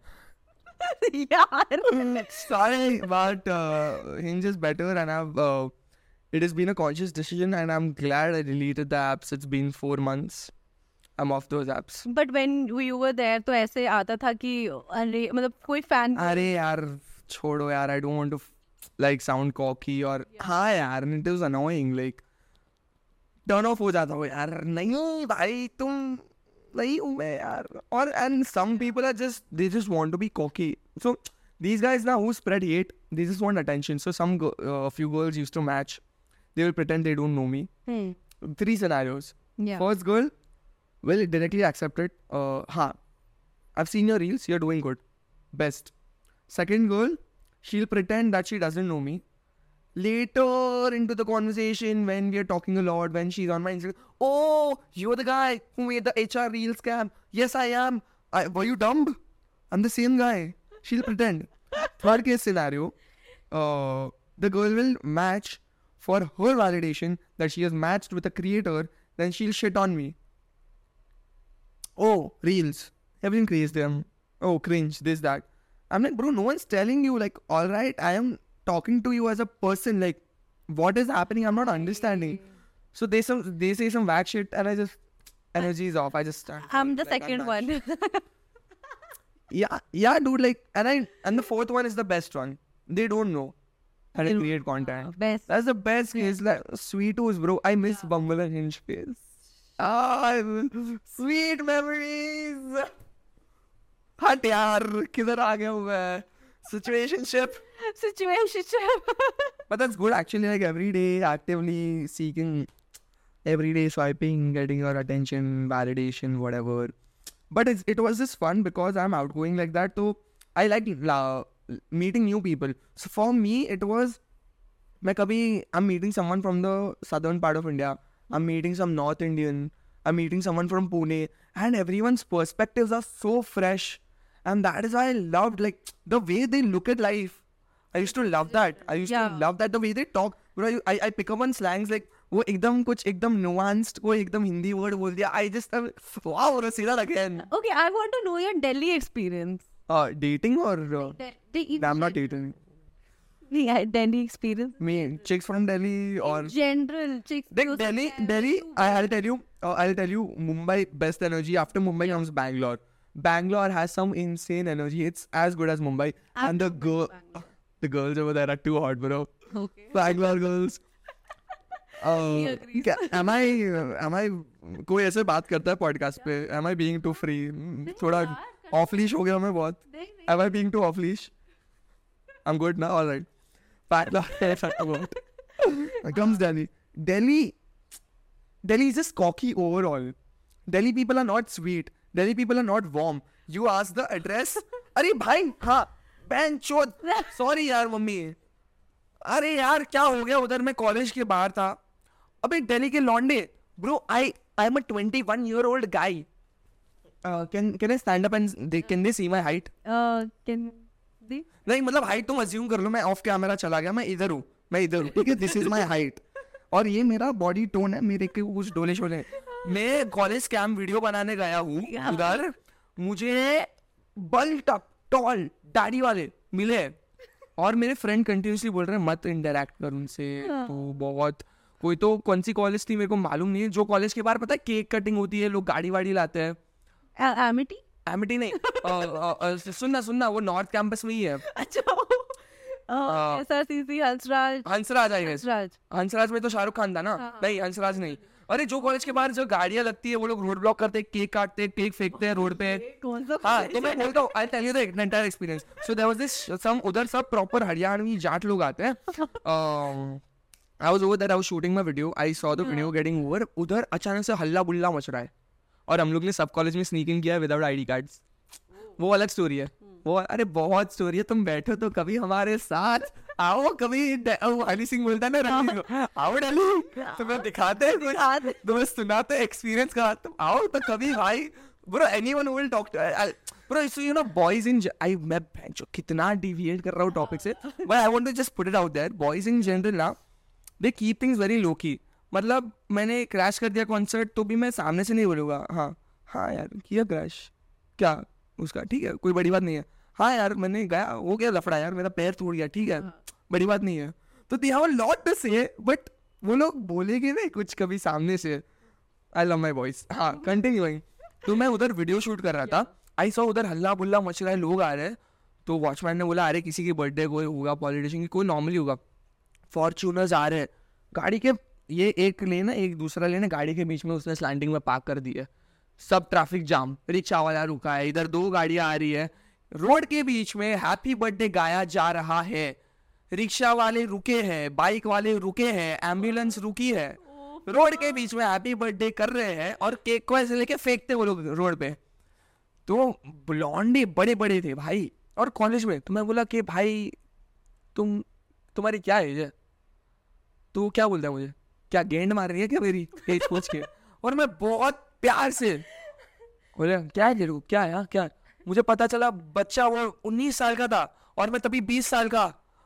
यार. Sorry, but Hinge is better, and I've. It has been a conscious decision, and I'm glad I deleted the apps. It's been 4 months. I'm off those apps. But when you were there, तो ऐसे आता था कि अरे मतलब कोई fan. अरे यार छोड़ो यार. I don't want to like sound cocky or हाँ यार. And it was annoying. Like turn off हो जाता हो यार. नहीं भाई तुम नहीं हूँ मैं यार. और and some people are just they just want to be cocky. So these guys now who spread hate, they just want attention. So some a few girls used to match. They will pretend they don't know me. 3 scenarios. Yeah. First girl will directly accept it. I've seen your reels, you're doing good. Best. Second girl, she'll pretend that she doesn't know me. Later into the conversation, when we are talking a lot, when she's on my Instagram, oh, you're the guy who made the HR reel scam. Yes, I am. Were you dumb? I'm the same guy. She'll pretend. Third case scenario, the girl will match for her validation that she has matched with a creator, then she'll shit on me. Oh, reels. Everything crazy them. Oh, cringe, this, that. I'm like, bro, no one's telling you, like, all right, I am talking to you as a person, like, what is happening? I'm not understanding. So they say some whack shit, and I just, energy is off. I just start. I'm the like, second unmatched. one. Yeah, dude, like, and the fourth one is the best one. They don't know how to create content. Best. That's the best case. Like, sweetos, bro. I miss Bumble and Hinge face. Ah, sweet memories. हट यार किधर आ गया हुआ है situationship. But that's good actually, like every day actively seeking, every day swiping, getting your attention, validation, whatever. But it was just fun because I'm outgoing like that. So I like meeting new people. So for me it was I'm meeting someone from the southern part of India. I'm meeting some North Indian. I'm meeting someone from Pune, and everyone's perspectives are so fresh. And that is why I loved, like, the way they look at life. I used to love that. I used to love that, the way they talk. Bro, I pick up on slangs like, वो एकदम nuanced, वो एकदम Hindi word बोल दिया. I just, wow, say that again. Okay, I want to know your Delhi experience. Dating or? No, I'm not dating. Yeah, Delhi experience. Me, chicks from Delhi or? General chicks. Like Delhi, I'll tell you, Mumbai, best energy. After Mumbai comes Bangalore. Bangalore has some insane energy. It's as good as Mumbai. And the girls over there are too hot, bro. Okay. Bangalore girls. Am I कोई ऐसे बात करता है podcast पे? Am I being too free? थोड़ा off leash हो गया मैं बहुत. Am I being too off leash? I'm good now. All right. Bangalore. Comes Delhi. Delhi is just cocky overall. Delhi people are not sweet. Delhi people are not warm. You ask the address. अरे भाई हाँ बहन चोद sorry यार mummy अरे यार क्या हो गया उधर मैं कॉलेज के बाहर था अबे दिल्ली के लौंडे bro I am a 21-year-old guy can I stand up and can they see my height Can they? नहीं मतलब हाइट तुम अज्यूम कर लो मैं ऑफ कैमरा चला गया मैं इधर हूँ ठीक है दिस इज माई हाइट और ये मेरा बॉडी टोन है मेरे के कुछ डोले शोले मैं कॉलेज कैंप वीडियो बनाने गया हूँ उधर मुझे बल्ट अप टॉल दाढ़ी वाले मिले और मेरे फ्रेंड कंटिन्यूसली बोल रहे हैं मत इंटरैक्ट कर उनसे तो बहुत कोई तो कौन सी कॉलेज थी मेरे को मालूम नहीं जो कॉलेज के बाहर पता है केक कटिंग होती है लोग गाड़ी वाड़ी लाते हैं एमिटी नहीं सुनना वो नॉर्थ कैंपस में ही है SRCC हंसराज में तो शाहरुख खान था ना नहीं हंसराज नहीं अरे जो कॉलेज के बाहर जो गाड़ियां लगती है वो लोग रोड ब्लॉक करते हैं केक काटते हैं केक फेंकते हैं रोड पे हाँ तो मैं बोलता हूँ I tell you the entire experience so there was this some उधर सब प्रॉपर हरियाणवी जाट लोग आते हैं I was over that I was shooting my video I saw the video getting over उधर अचानक से हल्ला बुल्ला मच रहा है और हम लोग ने सब कॉलेज में स्नीकिंग किया विदाउट आईडी कार्ड्स वो अलग स्टोरी है वो अरे बहुत स्टोरी है तुम बैठो तो कभी हमारे साथ आओ कभी हनी सिंह बोलता है ना आओ डेली तुम्हें दिखाते हैं तुम्हें सुनाते एक्सपीरियंस का तुम आओ तो कभी भाई bro anyone will talk to bro so you know boys in I मैं कितना डिविएट कर रहा हूँ टॉपिक से but I want to just put it out there boys in general ना they keep things very low key मतलब मैंने crash कर दिया कॉन्सर्ट तो भी मैं सामने से नहीं बोलूँगा हाँ यार किया क्रैश क्या उसका ठीक है कोई बड़ी बात नहीं है हाँ यार मैंने गया हो गया लफड़ा यार मेरा पैर टूट गया ठीक है बड़ी बात नहीं है तो they have a lot to say but वो लोग बोलेंगे नहीं कुछ कभी सामने से आई लव माय वॉइस हाँ कंटिन्यूइंग तो मैं उधर वीडियो शूट कर रहा था आई सॉ उधर हल्ला बुल्ला मच रहा है लोग आ रहे हैं तो वॉचमैन ने बोला अरे किसी की बर्थडे कोई होगा पॉलिटिशियन की कोई नॉर्मली होगा फॉर्च्यूनर्स आ रहे हैं गाड़ी के ये एक लेन है एक दूसरा लेन है गाड़ी के बीच में उसने स्लैंटिंग में पार्क कर दी है सब ट्रैफिक जाम रिक्शा वाला रुका है इधर दो गाड़ियां आ रही है रोड के बीच में हैप्पी बर्थडे गाया जा रहा है रिक्शा वाले रुके हैं बाइक वाले रुके हैं एम्बुलेंस रुकी है रोड के बीच में हैप्पी बर्थडे कर रहे हैं और केक को ऐसे लेके फेंकते वो लोग रोड पे तो ब्लॉन्डे बड़े बड़े थे भाई और कॉलेज में तो मैं बोला कि भाई तुम्हारी क्या एज है तो क्या बोलता है मुझे क्या गेंद मार रही है क्या मेरी एज पूछ के और मैं बहुत प्यार से बोले क्या है जरूर क्या है क्या मुझे पता चला बच्चा वो 19 साल का था और मैं तभी 20 साल का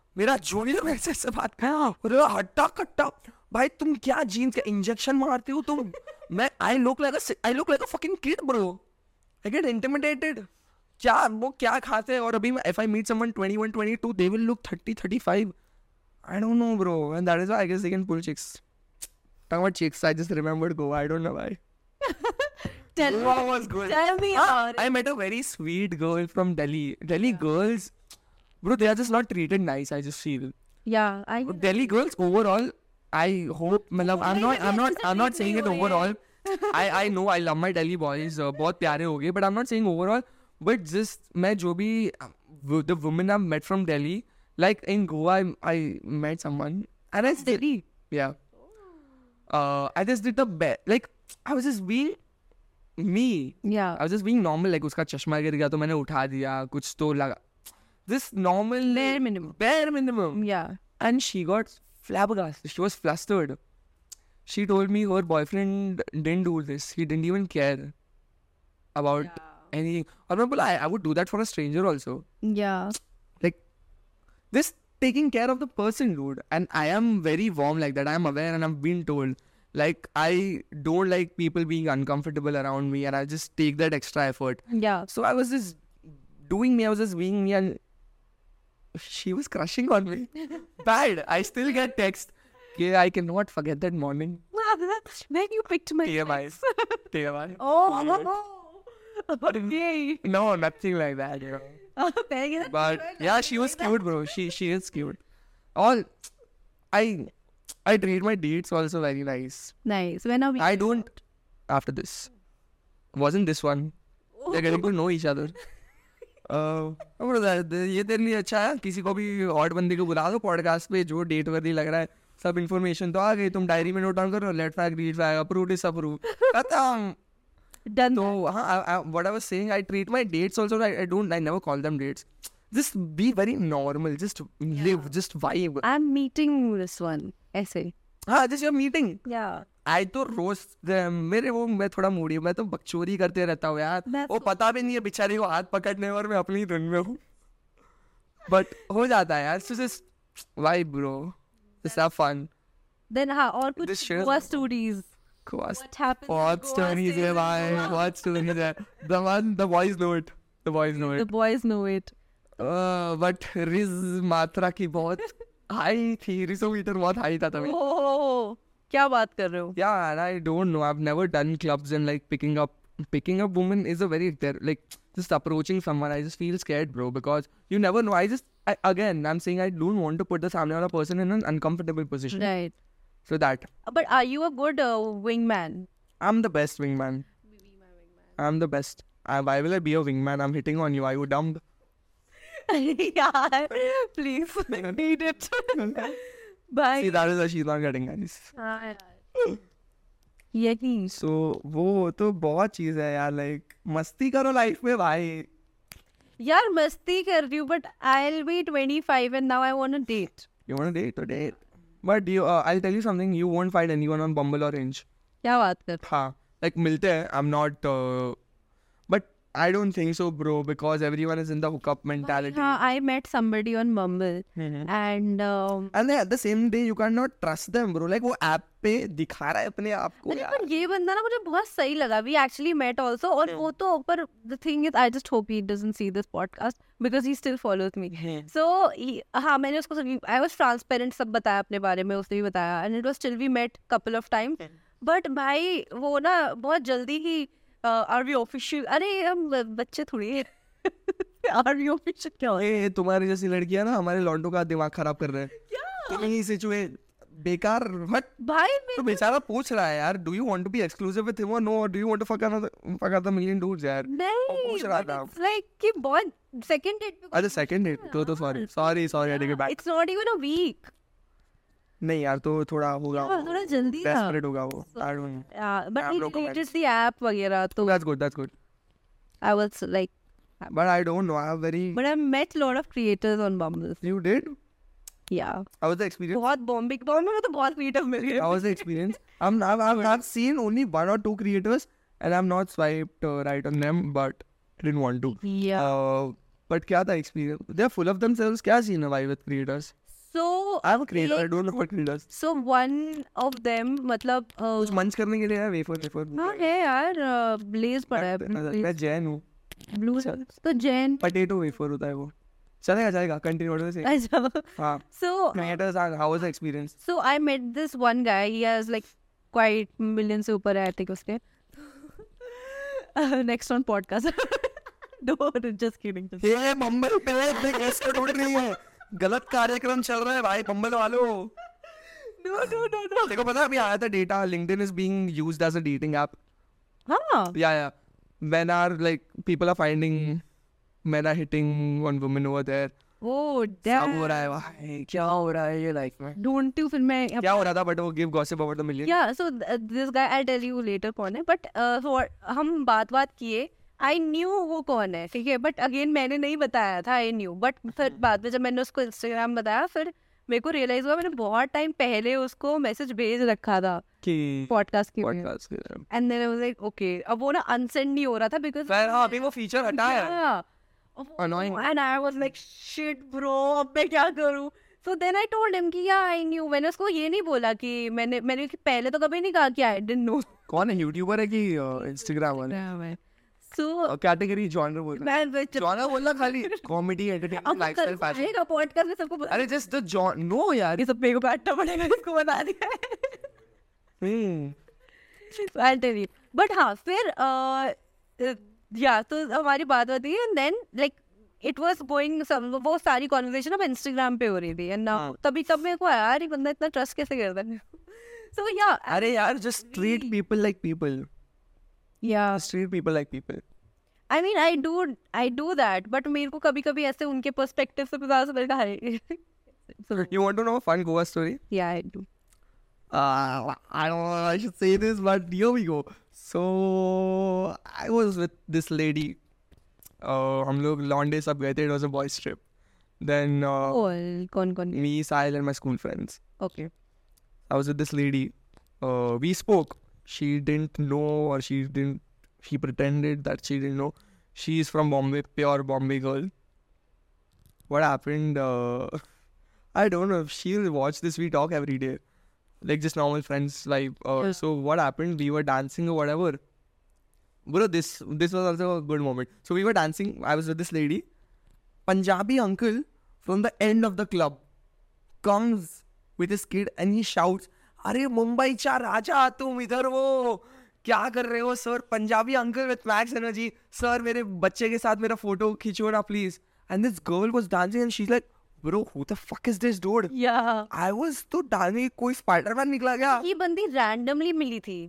मेरा जूनियर मेरे से ऐसे बात कर हट्टा कट्टा, भाई तुम क्या जीन्स का इंजेक्शन मारते हो तुम? मैं I look like a fucking kid bro, I get intimidated. क्या वो क्या खाते हैं? और अभी मैं if I meet someone 21 22 they will look 30 35, I don't know bro, and that is why I guess they can pull chicks. Talking about chicks, I just remembered Goa, I don't know why. Goa was good. Tell me about it. I met a very sweet girl from Delhi. Delhi girls, bro, they are just not treated nice, I just feel. Yeah, I Delhi girls overall, I hope, मतलब I'm not saying it overall. I know I love my Delhi boys, बहुत प्यारे हो गए, but I'm not saying overall. But just मैं जो भी the women I've met from Delhi, like in Goa, I met someone and I did, Delhi. yeah. I just did the best. Like I was just being me. Yeah. I was just being normal. Like उसका चश्मा गिर गया तो मैंने उठा दिया, कुछ तो लगा. This normal Bare minimum. Bare minimum. Yeah. And she got flabbergasted. She was flustered. She told me her boyfriend didn't do this. He didn't even care about anything. और मैं बोला I would do that for a stranger also. Yeah. Like this taking care of the person, dude. And I am very warm like that. I am aware and I've been told. Like I don't like people being uncomfortable around me, and I just take that extra effort. Yeah. So I was just doing me. I was just being me, and she was crushing on me. Bad. I still get text. Okay, I cannot forget that morning. When you picked my TMI. TMI. Oh. Okay. No, nothing like that. You know. But yeah, she was cute, bro. She is cute. All I treat my dates also very nice. Nice. When are we? I don't after this. Wasn't this one? They're getting to know each other. ये तेरे लिए अच्छा है, किसी को भी hot बंदे को बुला दो पॉडकास्ट पे जो डेट वर्दी लग रहा है, सब इन्फॉर्मेशन तो आ गई, तुम डायरी में नोट डाउन करो, let flag read flag approve disapprove खत्म. Done. So what I was saying, I treat my dates also. I never call them dates. Just be very normal. Just live. Just vibe. I'm meeting this one. Essay. हाँ, just your meeting. Yeah. I तो रोज मेरे वो मैं थोड़ा Moody हूँ, मैं तो बकचोदी करते रहता हूँ यार. वो पता भी नहीं है बेचारी को हाथ पकड़ने और मैं अपनी धुन में हूँ. But हो जाता है यार. So just vibe, bro. Just have fun. Then हाँ और कुछ This shit is- Goa stories. What happened? What stories है भाई? What stories है? The boys know it. The boys know The it. boys know it. But रिज मात्रा की बहुत हाई थी. रिसोमीटर बहुत हाई था तभी. Oh, क्या बात कर रहे हो? Yeah, and I don't know. I've never done clubs and like picking up women is a very like just approaching someone. I just feel scared, bro, because you never know. Again, I'm saying I don't want to put the सामने वाला person in an uncomfortable position. Right. So that But are you a good wingman? I'm the best wingman. I'm the best. Why will I be a wingman? I'm hitting on you. Are you dumb? Yeah, please. Need it. Bye. See, that is why she's not getting guys. यही. So वो तो बहुत चीज है यार. Like मस्ती करो life में भाई. यार मस्ती कर रही हूँ but I'll be 25 and now I want a date. You want to date or date? But I'll tell you something. You won't find anyone on Bumble or Hinge. क्या बात कर? हाँ, like मिलते हैं. I'm not. But I don't think so, bro. Because everyone is in the hookup mentality. हाँ, I met somebody on Bumble and And then at the same day, you cannot trust them, bro. Like वो app पे दिखा रहा है अपने आप को अरे यार. पर ये बंदा ना मुझे बहुत सही लगा. We actually met also और वो तो पर the thing is I just hope he doesn't see this podcast because he still follows me. So हाँ मैंने उसको I was transparent, सब बताया अपने बारे में, उसने भी बताया and it was still we met couple of times. But भाई वो ना बहुत जल्दी ही are we official? अरे हम बच्चे थोड़ी हैं. Are we official क्या होता है? ए, तुम्हारी जैसी लड़कियां ना हमारे लॉन्डो का दिमाग खराब कर रहे हैं. तुम ही सिचुएट बेकार मत. भाई तो बेचारा पूछ रहा है यार, do you want to be exclusive with him और नो, और do you want to fuck another million dudes यार. नहीं पूछ रहा but था. it's like कि बहुत second date पे अच्छा सेकंड डेट तो sorry I take it back. it's not even a week. नहीं यार, तो थोड़ा होगा, हाँ, थोड़ा जल्दी था. डेस्परेट होगा वो. I don't know. But I'm he no deleted comments. the app वगैरह तो That's good. I was like, But I don't know. I have very. but I met lot of creators on Bumble. You did? Yeah. How was the experience? बहुत बॉम्बे में तो बहुत creator मिल गए. How was the experience? I've seen only one or two creators, and I've not swiped right on them, but I didn't want to. Yeah. But क्या था experience? They're full of themselves. क्या scene है भाई with creators? So I'm a creator. I don't know what he does. so one of them मतलब कुछ मंच करने के लिए है वेफर हाँ है यार ब्लेज पड़ा है मैं जैन हूँ. ब्लू तो जैन पोटैटो वेफर होता है वो. चलेगा कंटिन्यू व्हाट से. अच्छा हाँ. so Creators are, how was the experience? so I met this one guy. He has like quite million से ऊपर है I think उसके. Next on podcast. No, just kidding. ये बम्बल पे इतने गैस कट उड़ रही है. गलत कार्यक्रम चल रहा है भाई बम्बल वालों. No. देखो पता है अभी आया था data. LinkedIn is being used as a dating app. हाँ. Yeah. Men are like people are finding men are hitting on women over there. Oh सब damn. हो रहा है भाई. क्या हो रहा है ये लाइफ में? Don't you फिर मैं क्या हो रहा था but वो give gossip about the million. Yeah, so this guy I'll tell you later कौन है. But हम बात किए. I knew वो कौन है, ठीक है. But again मैंने नहीं बताया था. I knew. But फिर बाद में जब मैंने उसको Instagram बताया फिर मेरे को रियलाइज हुआ मैंने बहुत टाइम पहले उसको मैसेज भेज रखा था कि पॉडकास्ट के लिए. podcast के लिए. And then I was like okay. अब वो ना अनसेंड नहीं हो रहा था बिकॉज़ फिर हाँ अभी वो फीचर हटा है. Annoying. And I was like shit bro अब मैं क्या करूं. So then I told him कि या आई न्यू. मैंने उसको ये नहीं बोला कि मैंने पहले तो कभी नहीं कहा कि आई डिडंट नो. कौन है यूट्यूबर है कि इंस्टाग्राम वाला. सो कैटेगरी जॉनर बोल रहा है. जॉनर बोलना खाली कॉमेडी एंटरटेनमेंट लाइफस्टाइल फैशन. आएगा पॉडकास्ट में सबको अरे जस्ट द जॉन नो यार. ये सब मेरे को काटना पड़ेगा इसको बता दिया आई टेल यू. बट हाँ फिर या तो हमारी बात होती है. And then like it was going वो सारी कॉन्वर्सेशन अब इंस्टाग्राम पे हो रही थी. एंड तब मेरे को यार ये बंदा इतना ट्रस्ट कैसे करता है. सो या अरे यार just treat people like people. या Just treat people like people. I mean I do that. But मेरे को कभी कभी ऐसे उनके पर्सपेक्टिव से पता चलता है. You want to know a fun Goa story? Yeah I do. I don't know I should say this, but here we go. So I was with this lady. हम लोग लॉन्डे सब गए थे. It was a boys trip. Then कौन me, Sahil and my school friends. Okay. I was with this lady. We spoke. She didn't know, or she pretended that she didn't know. She's from Bombay, pure Bombay girl. What happened? I don't know. She'll watch this. We talk every day. Like just normal friends. Like so what happened? We were dancing or whatever. Bro, this was also a good moment. So we were dancing. I was with this lady. Punjabi uncle from the end of the club comes with his kid and he shouts, अरे मुंबई चा राजा तुम इधर वो क्या कर रहे हो sir. Punjabi uncle with max energy. Sir मेरे बच्चे के साथ मेरा फोटो खींचो ना please. And this girl was dancing and she is like bro who the fuck is this dude. Yeah I was तो डांसिंग कोई स्पाइडरमैन निकला क्या. ये बंदी रैंडमली मिली थी.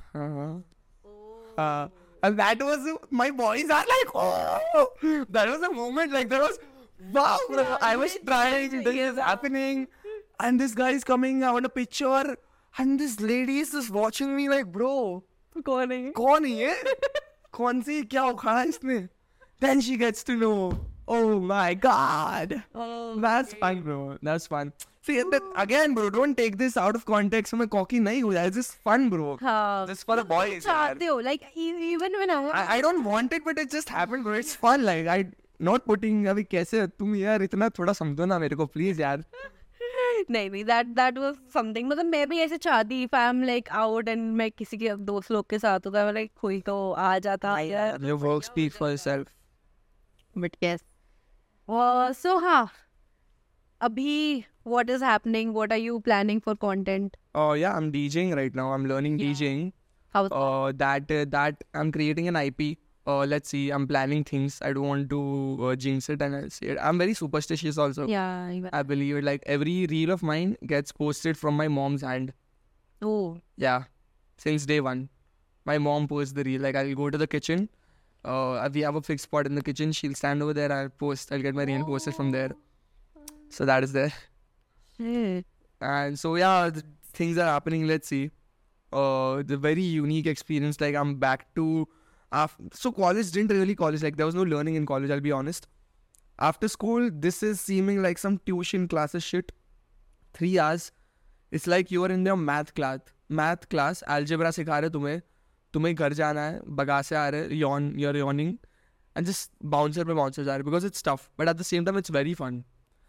And that was my boys are like oh that was a moment like that was wow bro. I was trying this is happening and this guy is coming. I want a picture and this lady is just watching me like bro कौन है कौन है ये. कौन सी क्या उखाड़ा इसने. Then she gets to know. Oh my god. That's fun bro. That's fun. See that again bro, don't take this out of context. मैं cocky नहीं हो जाए. This is fun bro. हाँ. This is for the boys. चाहते हो like even when I don't want it but it just happened bro. It's fun like I not putting अभी कैसे तुम यार इतना थोड़ा समझो ना मेरे को प्लीज यार. नहीं that was something. मतलब मैं भी ऐसे चाहती if I'm like out and मैं किसी के दोस्त लोग के साथ होता like कोई तो आ जाता यार. Your work speaks for itself. But yes. So हाँ अभी what is happening? What are you planning for content? Oh yeah, I'm DJing right now. I'm learning DJing. How's That I'm creating an IP. Let's see. I'm planning things. I don't want to jinx it and I'll say it. I'm very superstitious also. yeah even- I believe it. Like every reel of mine gets posted from my mom's hand. oh Yeah, since day one. My mom posts the reel. Like I'll go to the kitchen. We have a fixed spot in the kitchen. She'll stand over there. I'll post. I'll get my reel posted from there. So that is there. shit. And so yeah, things are happening. Let's see. The very unique experience. Like I'm back to. So college didn't really college. Like there was no learning in college. I'll be honest. After school, this is seeming like some tuition classes shit. 3 hours. It's like you are in your math class. Algebra सिखा रहे तुम्हें घर जाना है. बगासे आ रहे. You're yawning. And just bouncer पे bouncer जा रहे. Because it's tough. But at the same time, it's very fun.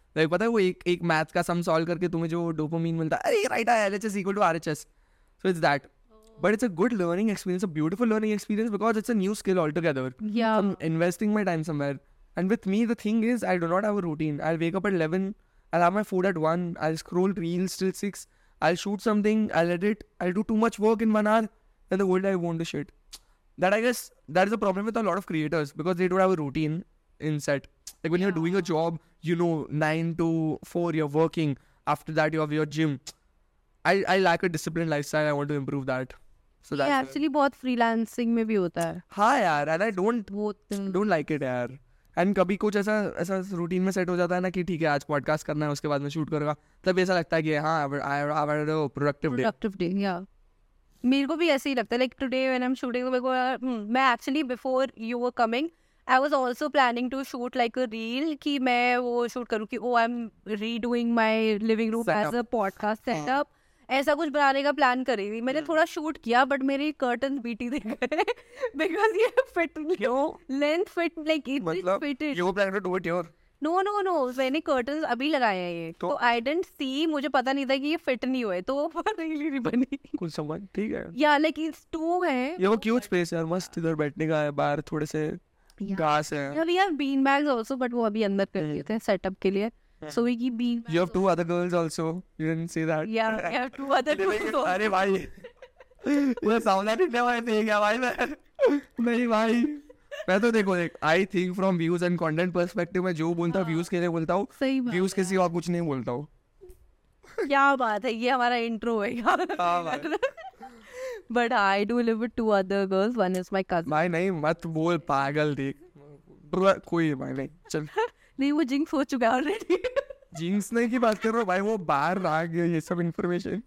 Like पता है वो एक मैथ का सम सॉल्व करके तुम्हें जो डोपामिन मिलता है, अरे राइट है LHS equal to RHS, so it's that. But it's a good learning experience, a beautiful learning experience, because it's a new skill altogether. Yeah. I'm investing my time somewhere. And with me, the thing is, I do not have a routine. I'll wake up at 11, I'll have my food at 1, I'll scroll reels till 6, I'll shoot something, I'll edit, I'll do too much work in 1 hour, and the whole day I won't do shit. That, I guess, that is a problem with a lot of creators, because they don't have a routine in set. Like when you're doing a job, 9 to 4, you're working. After that, you have your gym. I lack a disciplined lifestyle. I want to improve that. So ये that's it. Actually बहुत freelancing में भी होता है हाँ यार, and I don't बहुत like it यार. एंड कभी कुछ ऐसा रूटीन में सेट हो जाता है ना कि ठीक है आज पॉडकास्ट करना है, उसके बाद में शूट करूँगा, तब ऐसा लगता है कि हाँ प्रोडक्टिव डे. Productive day. या मेरे को भी ऐसे ही लगता है. Like today when I am shooting, मेरे को मैं actually before you were coming I was also planning to shoot like a reel कि मैं वो शूट करूँ कि I am redoing my living room as a podcast setup. ऐसा कुछ बनाने का प्लान करी हुई. मैंने थोड़ा शूट किया बट मेरे कर्टन बीटी दे गए बिकॉज ये fit length fit like it fitted. You were planning to do it here. No मैंने कर्टन्स अभी लगाए हैं ये, तो आई डिडंट सी, मुझे पता नहीं था कि ये फिट नहीं हुए, तो वो रील नहीं बनी. कुछ समझ ठीक है. या लाइक इट्स टू है. ये वो क्यूट स्पेस यार, मस्त इधर बैठने का है, बाहर थोड़े से घास है. We have bean bags also but वो अभी अंदर कर दिए थे सेटअप के लिए. So we keep being. You have 2 other girls also. You didn't say that. Yeah, we have 2 other girls. अरे भाई ये सामने नहीं भाई नहीं क्या भाई मैं नहीं भाई मैं तो देखो I think from views and content perspective में जो बोलता हूँ व्यूज के लिए बोलता हूँ. सही बात. व्यूज के सिवा कुछ नहीं बोलता हूँ. क्या बात है, ये हमारा इंट्रो है यार. But I do live with 2 other girls. One is my cousin. भाई नहीं मत बोल पागल देख कोई भाई नहीं चल. नहीं वो जिंक्स हो चुका है ऑलरेडी. जीन्स नहीं की बात कर रहा हूँ भाई, वो बाहर आ गया ये सब information.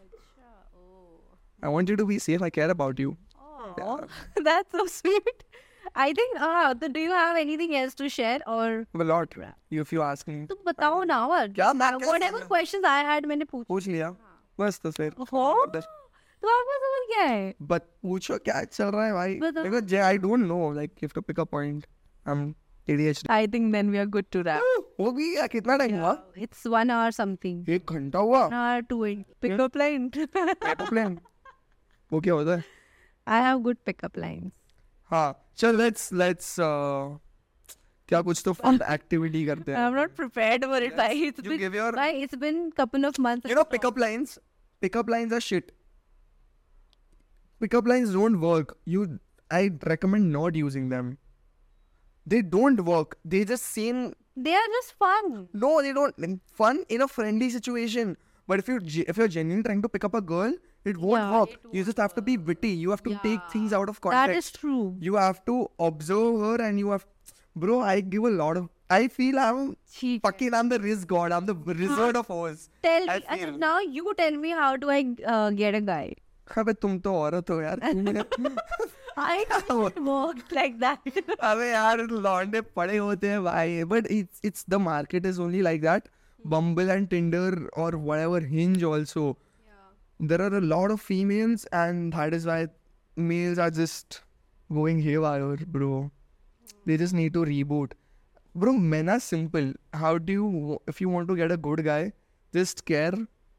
I want you to be safe. I care about you. Oh, that's so sweet. I think. Do you have anything else to share or? A lot. If you ask me. तुम बताओ ना और. क्या मैं Whatever questions I had मैंने पूछ लिया बस. तो फिर तो आपका सवाल क्या है? बट पूछो क्या चल रहा है भाई. बताओ. देखो I don't know. Like you have to pick a point. I'm ADHD. I think then we are good to wrap. हो गया कितना टाइम हुआ? It's 1 hour something. 1 घंटा हुआ? 1 hour 2. Pick up line. Plan वो क्या होता है? I have good pickup lines. हाँ चल let's क्या कुछ तो fun activity करते हैं. I'm not prepared for it. Like, it's been couple of months. You know pickup lines are shit. Pickup lines don't work. I recommend not using them. They don't work. They just seem. They are just fun. No, they don't. Fun in a friendly situation. But if you're genuinely trying to pick up a girl, it won't work. You just have to be witty. You have to take things out of context. That is true. You have to observe her, and you have. Bro, I give a lot of. I feel I'm the Riz God. I'm the wizard of Oz. Tell me. Now you tell me how do I get a guy? अबे तुम तो औरत हो यार. I don't work like that. अबे यार लौंडे पड़े होते हैं भाई. But it's the market is only like that. Bumble and Tinder or whatever, Hinge also. There are a lot of females, and that is why males are just going haywire, bro. They just need to reboot. Bro, men are simple. If you want to get a good guy, just care.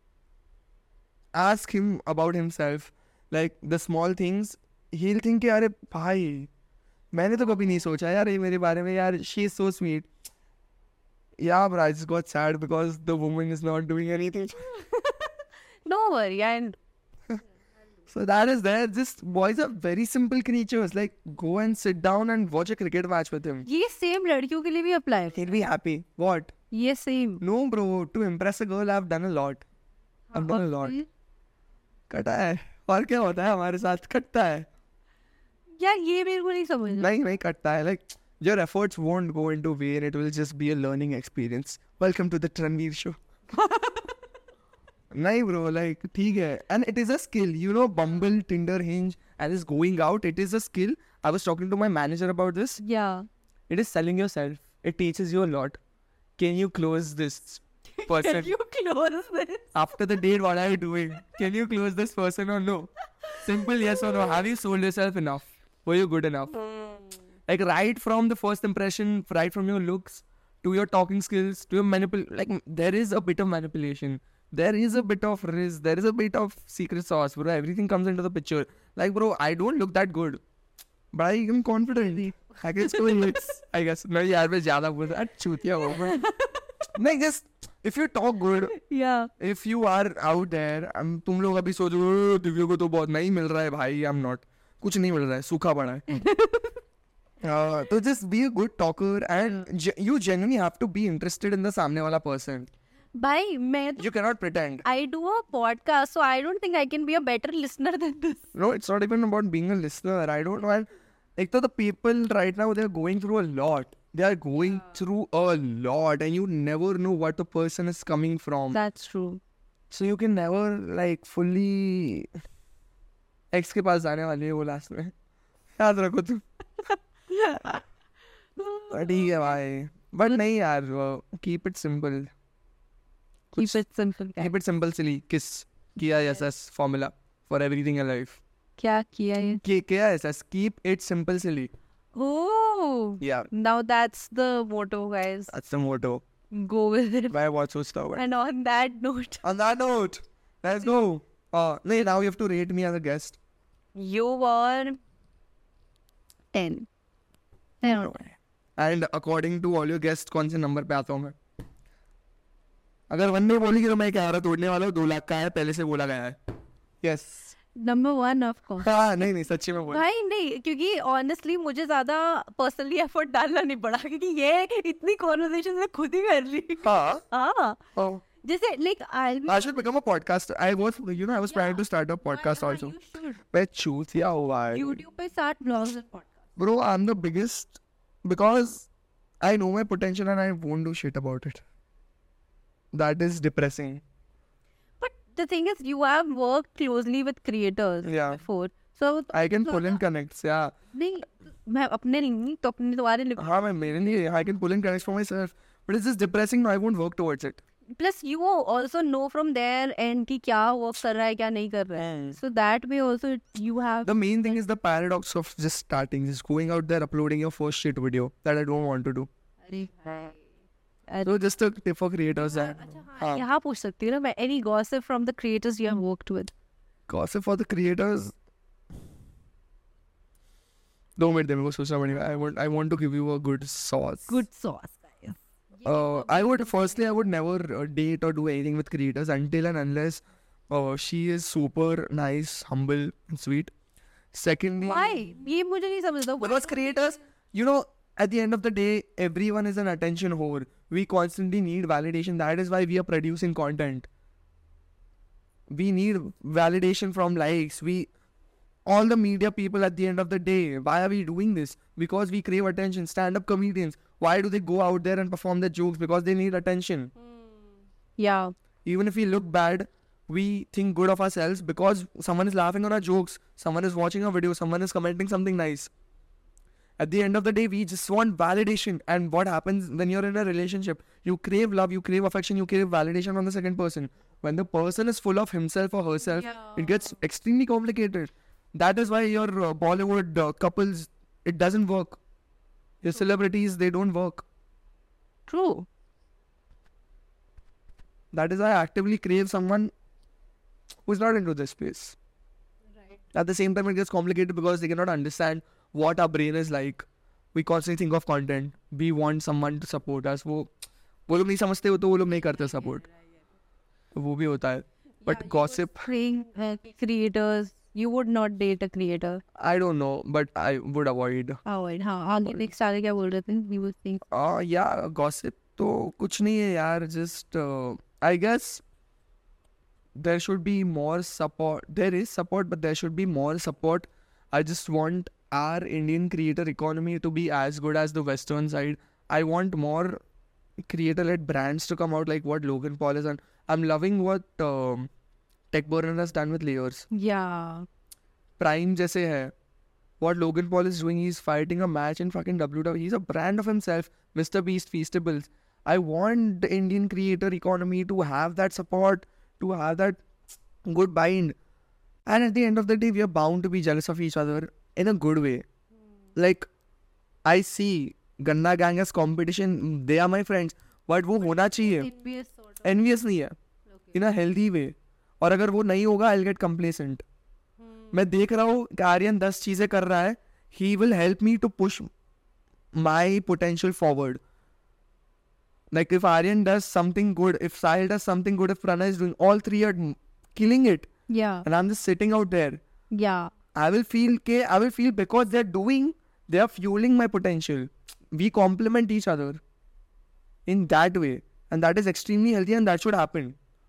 Ask him about himself. Like the small things. He'll think कि अरे भाई मैंने तो कभी नहीं सोचा यार ये मेरे बारे में यार. She is so sweet. Yeah, but I just got sad because the woman is not doing anything. No worry. And so that is there. Just boys are very simple creatures. Like go and sit down and watch a cricket match with him. ये same लड़कियों के लिए भी apply. He'll be happy. What? ये same. No bro, to impress a girl I've done a lot. I've done a lot. कटा है. और क्या होता है हमारे साथ? कटता है. यार ये मेरे को नहीं समझ. नहीं कटता है. Like your efforts won't go into vain. It will just be a learning experience. Welcome to the Tranveer show. नहीं bro, like ठीक है. And it is a skill. You know, Bumble, Tinder, Hinge, and this going out, it is a skill. I was talking to my manager about this. Yeah. It is selling yourself. It teaches you a lot. Can you close this person? Can you close this? After the date, what are you doing? Can you close this person or no? Simple yes or no. Have you sold yourself enough? Were you good enough? Like right from the first impression, right from your looks to your talking skills, to your like there is a bit of manipulation. There is a bit of risk. There is a bit of secret sauce, bro. Everything comes into the picture. Like, bro, I don't look that good, but I am confident. I guess I guess. No, यार मैं ज़्यादा बोल रहा चूतिया हो मैं. नहीं, just if you talk good, Yeah. if you are out there, तुम लोग अभी सोचो दिव्या को तो बहुत नहीं मिल रहा है भाई. I'm not. कुछ नहीं मिल रहा है, सूखा पड़ा है. तो just be a good talker and you genuinely have to be interested in the सामने वाला person. भाई मैं You cannot pretend. I do a podcast, so I don't think I can be a better listener than this. No, it's not even about being a listener. I don't know. And like the people right now, they're going through a lot. They are going through a lot, and you never know what the person is coming from. That's true. So you can never like fully. Ex के पास जाने वाली है वो last में. याद रखो तुम. ठीक है भाई. But नहीं यार, keep it simple. Keep it simple. Keep it simple, silly. Kiss. किया SS formula for everything in life. क्या किया ये? किया SS. Keep it simple, silly. Oh. Yeah. Now that's the motto, guys. That's the motto. Go with it. By what so stubborn. And on that note, On that note, let's go. No, now you have to rate me as a guest. you were 10. 10. And according to all your guests, कौन से number पे आता हूँ मैं? अगर 1 नहीं बोलेगी तो मैं कैमरा तोड़ने वाला हूँ. 2 लाख का है, पहले से बोला गया है. Yes. Number 1, of course. हाँ नहीं सच्ची में बोल. भाई नहीं, क्योंकि ऑनेस्टली मुझे ज्यादा पर्सनली एफर्ट डालना नहीं पड़ा, क्योंकि ये इतनी कॉन्वर्सेशन मैं खुद ही कर ली. हाँ. हाँ. Oh. जैसे like I should become a podcaster. I was planning to start a podcast also. मैं चूतिया हुआ है. YouTube पे start vlogs and podcasts. Bro, I'm the biggest because I know my potential and I won't do shit about it. That is depressing. But the thing is, you have worked closely with creators Yeah. before, so I can pull in connects, yeah. नहीं, मैं अपने नहीं तो अपने तुम्हारे लिए. हाँ मैं मेरे लिए I can pull in connects for myself. But it's just depressing. No, I won't work towards it. Plus you also know from there and कि क्या work कर रहा है क्या नहीं कर रहा है. So that way also you have. The main thing is the paradox of just starting, just going out there, uploading your first shit video that I don't want to do. अरे भाई. So just a tip for creators. हाँ, यहाँ पूछ सकती हूँ ना मैं, any gossip from the creators you have worked with? Gossip for the creators. 2 minute दे मेरे को सोचना पड़ेगा. I want to give you a good sauce. Good sauce, guys. I would never date or do anything with creators until and unless she is super nice, humble, and sweet. Secondly, Why? ये मुझे नहीं समझता. because creators, at the end of the day, everyone is an attention whore. We constantly need validation. That is why we are producing content. We need validation from likes. All the media people at the end of the day, why are we doing this? Because we crave attention. Stand-up comedians, why do they go out there and perform their jokes? Because they need attention. Yeah. Even if we look bad, we think good of ourselves because someone is laughing on our jokes, someone is watching our video, someone is commenting something nice. At the end of the day, we just want validation. And what happens when you're in a relationship? You crave love, you crave affection, you crave validation from the second person. When the person is full of himself or herself, it gets extremely complicated. That is why your Bollywood couples, it doesn't work. Your celebrities, they don't work. True. That is why I actively crave someone who's not into this space. Right. At the same time, it gets complicated because they cannot understand what our brain is like. We constantly think of content. We want someone to support us. वो लोग नहीं समझते हो तो वो लोग नहीं करते support. वो भी होता है. But gossip, Creators, you would not date a creator. I don't know, but I would avoid. Avoid. हाँ, आगे next आगे क्या बोल रहे थे? You would think. Yeah, gossip तो कुछ नहीं है यार. Just I guess there should be more support. There is support, but there should be more support. I just want our Indian creator economy to be as good as the Western side. I want more creator-led brands to come out like what Logan Paul is, and I'm loving what Tech Burner has done with Layers. Yeah. Prime जैसे है. What Logan Paul is doing, he's fighting a match in fucking WWE. He's a brand of himself. Mr. Beast, Feastables. I want the Indian creator economy to have that support, to have that good bind. And at the end of the day, we are bound to be jealous of each other in a good way. Like, I see गन्ना gang as competition, they are my friends, but वो होना चाहिए envious sort of. Envious नहीं है, Okay. In a healthy way. और अगर वो नहीं होगा आई विल गेट कंप्लेसेंट. मैं देख रहा हूँ कि आर्यन 10 चीजें कर रहा है, he will help me to push my potential forward. Like if Aryan does something good, if Sahil does something good, if Pranay is doing, all three are killing it, Yeah. and I'm just sitting out there. Yeah. I will feel because they're doing, they are fueling my potential. We complement each other in that way, and that is extremely healthy, and that should happen,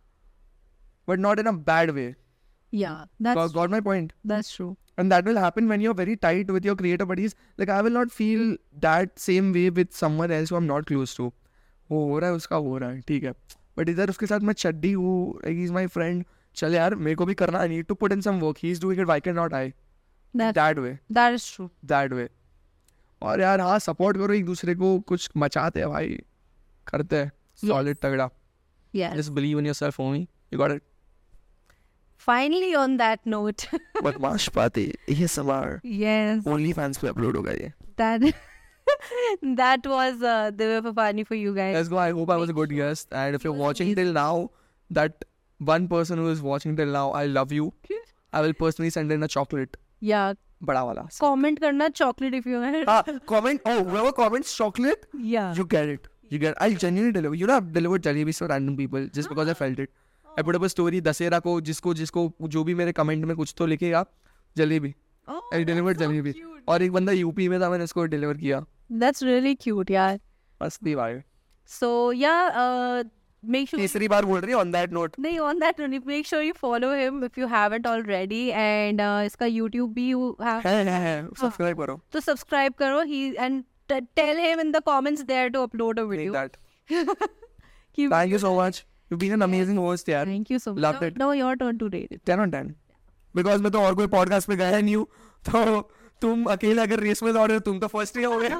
but not in a bad way. Yeah. That's Got my point? that's true. And that will happen when you're very tight with your creator buddies. Like I will not feel that same way with someone else who I'm not close to. वो हो रहा है उसका हो रहा है, ठीक है, बट इधर उसके साथ मैं चड्डी हूँ, ही इज माई फ्रेंड, चल यार मेरे को भी करना, I need to put in some work, he is doing it, why cannot नॉट आई? दैट वे, That is true. That way. और यार हाँ, सपोर्ट करो एक दूसरे को, कुछ मचाते हैं भाई, करते हैं सॉलिड तगड़ा. Yes. Just believe in yourself homie, you got it. Finally, on that note, बदमाश बातें ASMR yes, ओनली फैंस पे अपलोड होगा ये. that that was Divya Papani for you guys. Let's go. I hope I was a good guest. And if you're watching till now, that one person who is watching till now, I love you. I will personally send in a chocolate. Yeah. बड़ा वाला. Comment करना chocolate if you want. Comment. Oh, whoever comments chocolate, Yeah. you get it. You get. I'll genuinely deliver. You know, I've delivered jalebis to random people just because I felt it. I put up a story. Dussehra को जिसको जो भी मेरे comment में कुछ तो लिखेगा, jalebi. Oh, I delivered that's so jalebi. cute. और एक बंदा यूपी में था, मैंने उसको डिलीवर किया. That's really cute, yeah. मस्ती भाई. So yeah, make sure. तीसरी बार बोल रही है on that note. नहीं, on that note, make sure you follow him if you haven't already, and इसका YouTube भी you have. है. Subscribe करो. तो subscribe करो. And tell him in the comments there to upload a Make video. that. Keep- Thank you so much. You've been an amazing host, यार. Thank you so much. Loved it. Now your turn to rate it. 10 on 10. Because मैं तो और कोई podcast पे गया नहीं हूँ, तो तुम अकेले अगर रेस में दौड़े हो, तुम तो फर्स्ट ही हो गए.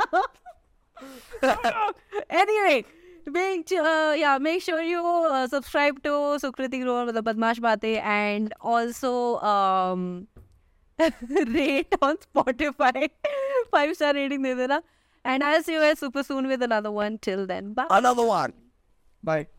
Anyway, make sure you subscribe to Sukriti Grover with the Badmash Batein, and also rate on Spotify. 5-star rating दे देना. And I'll see you guys super soon with another one. Till then, bye. Another one. Bye.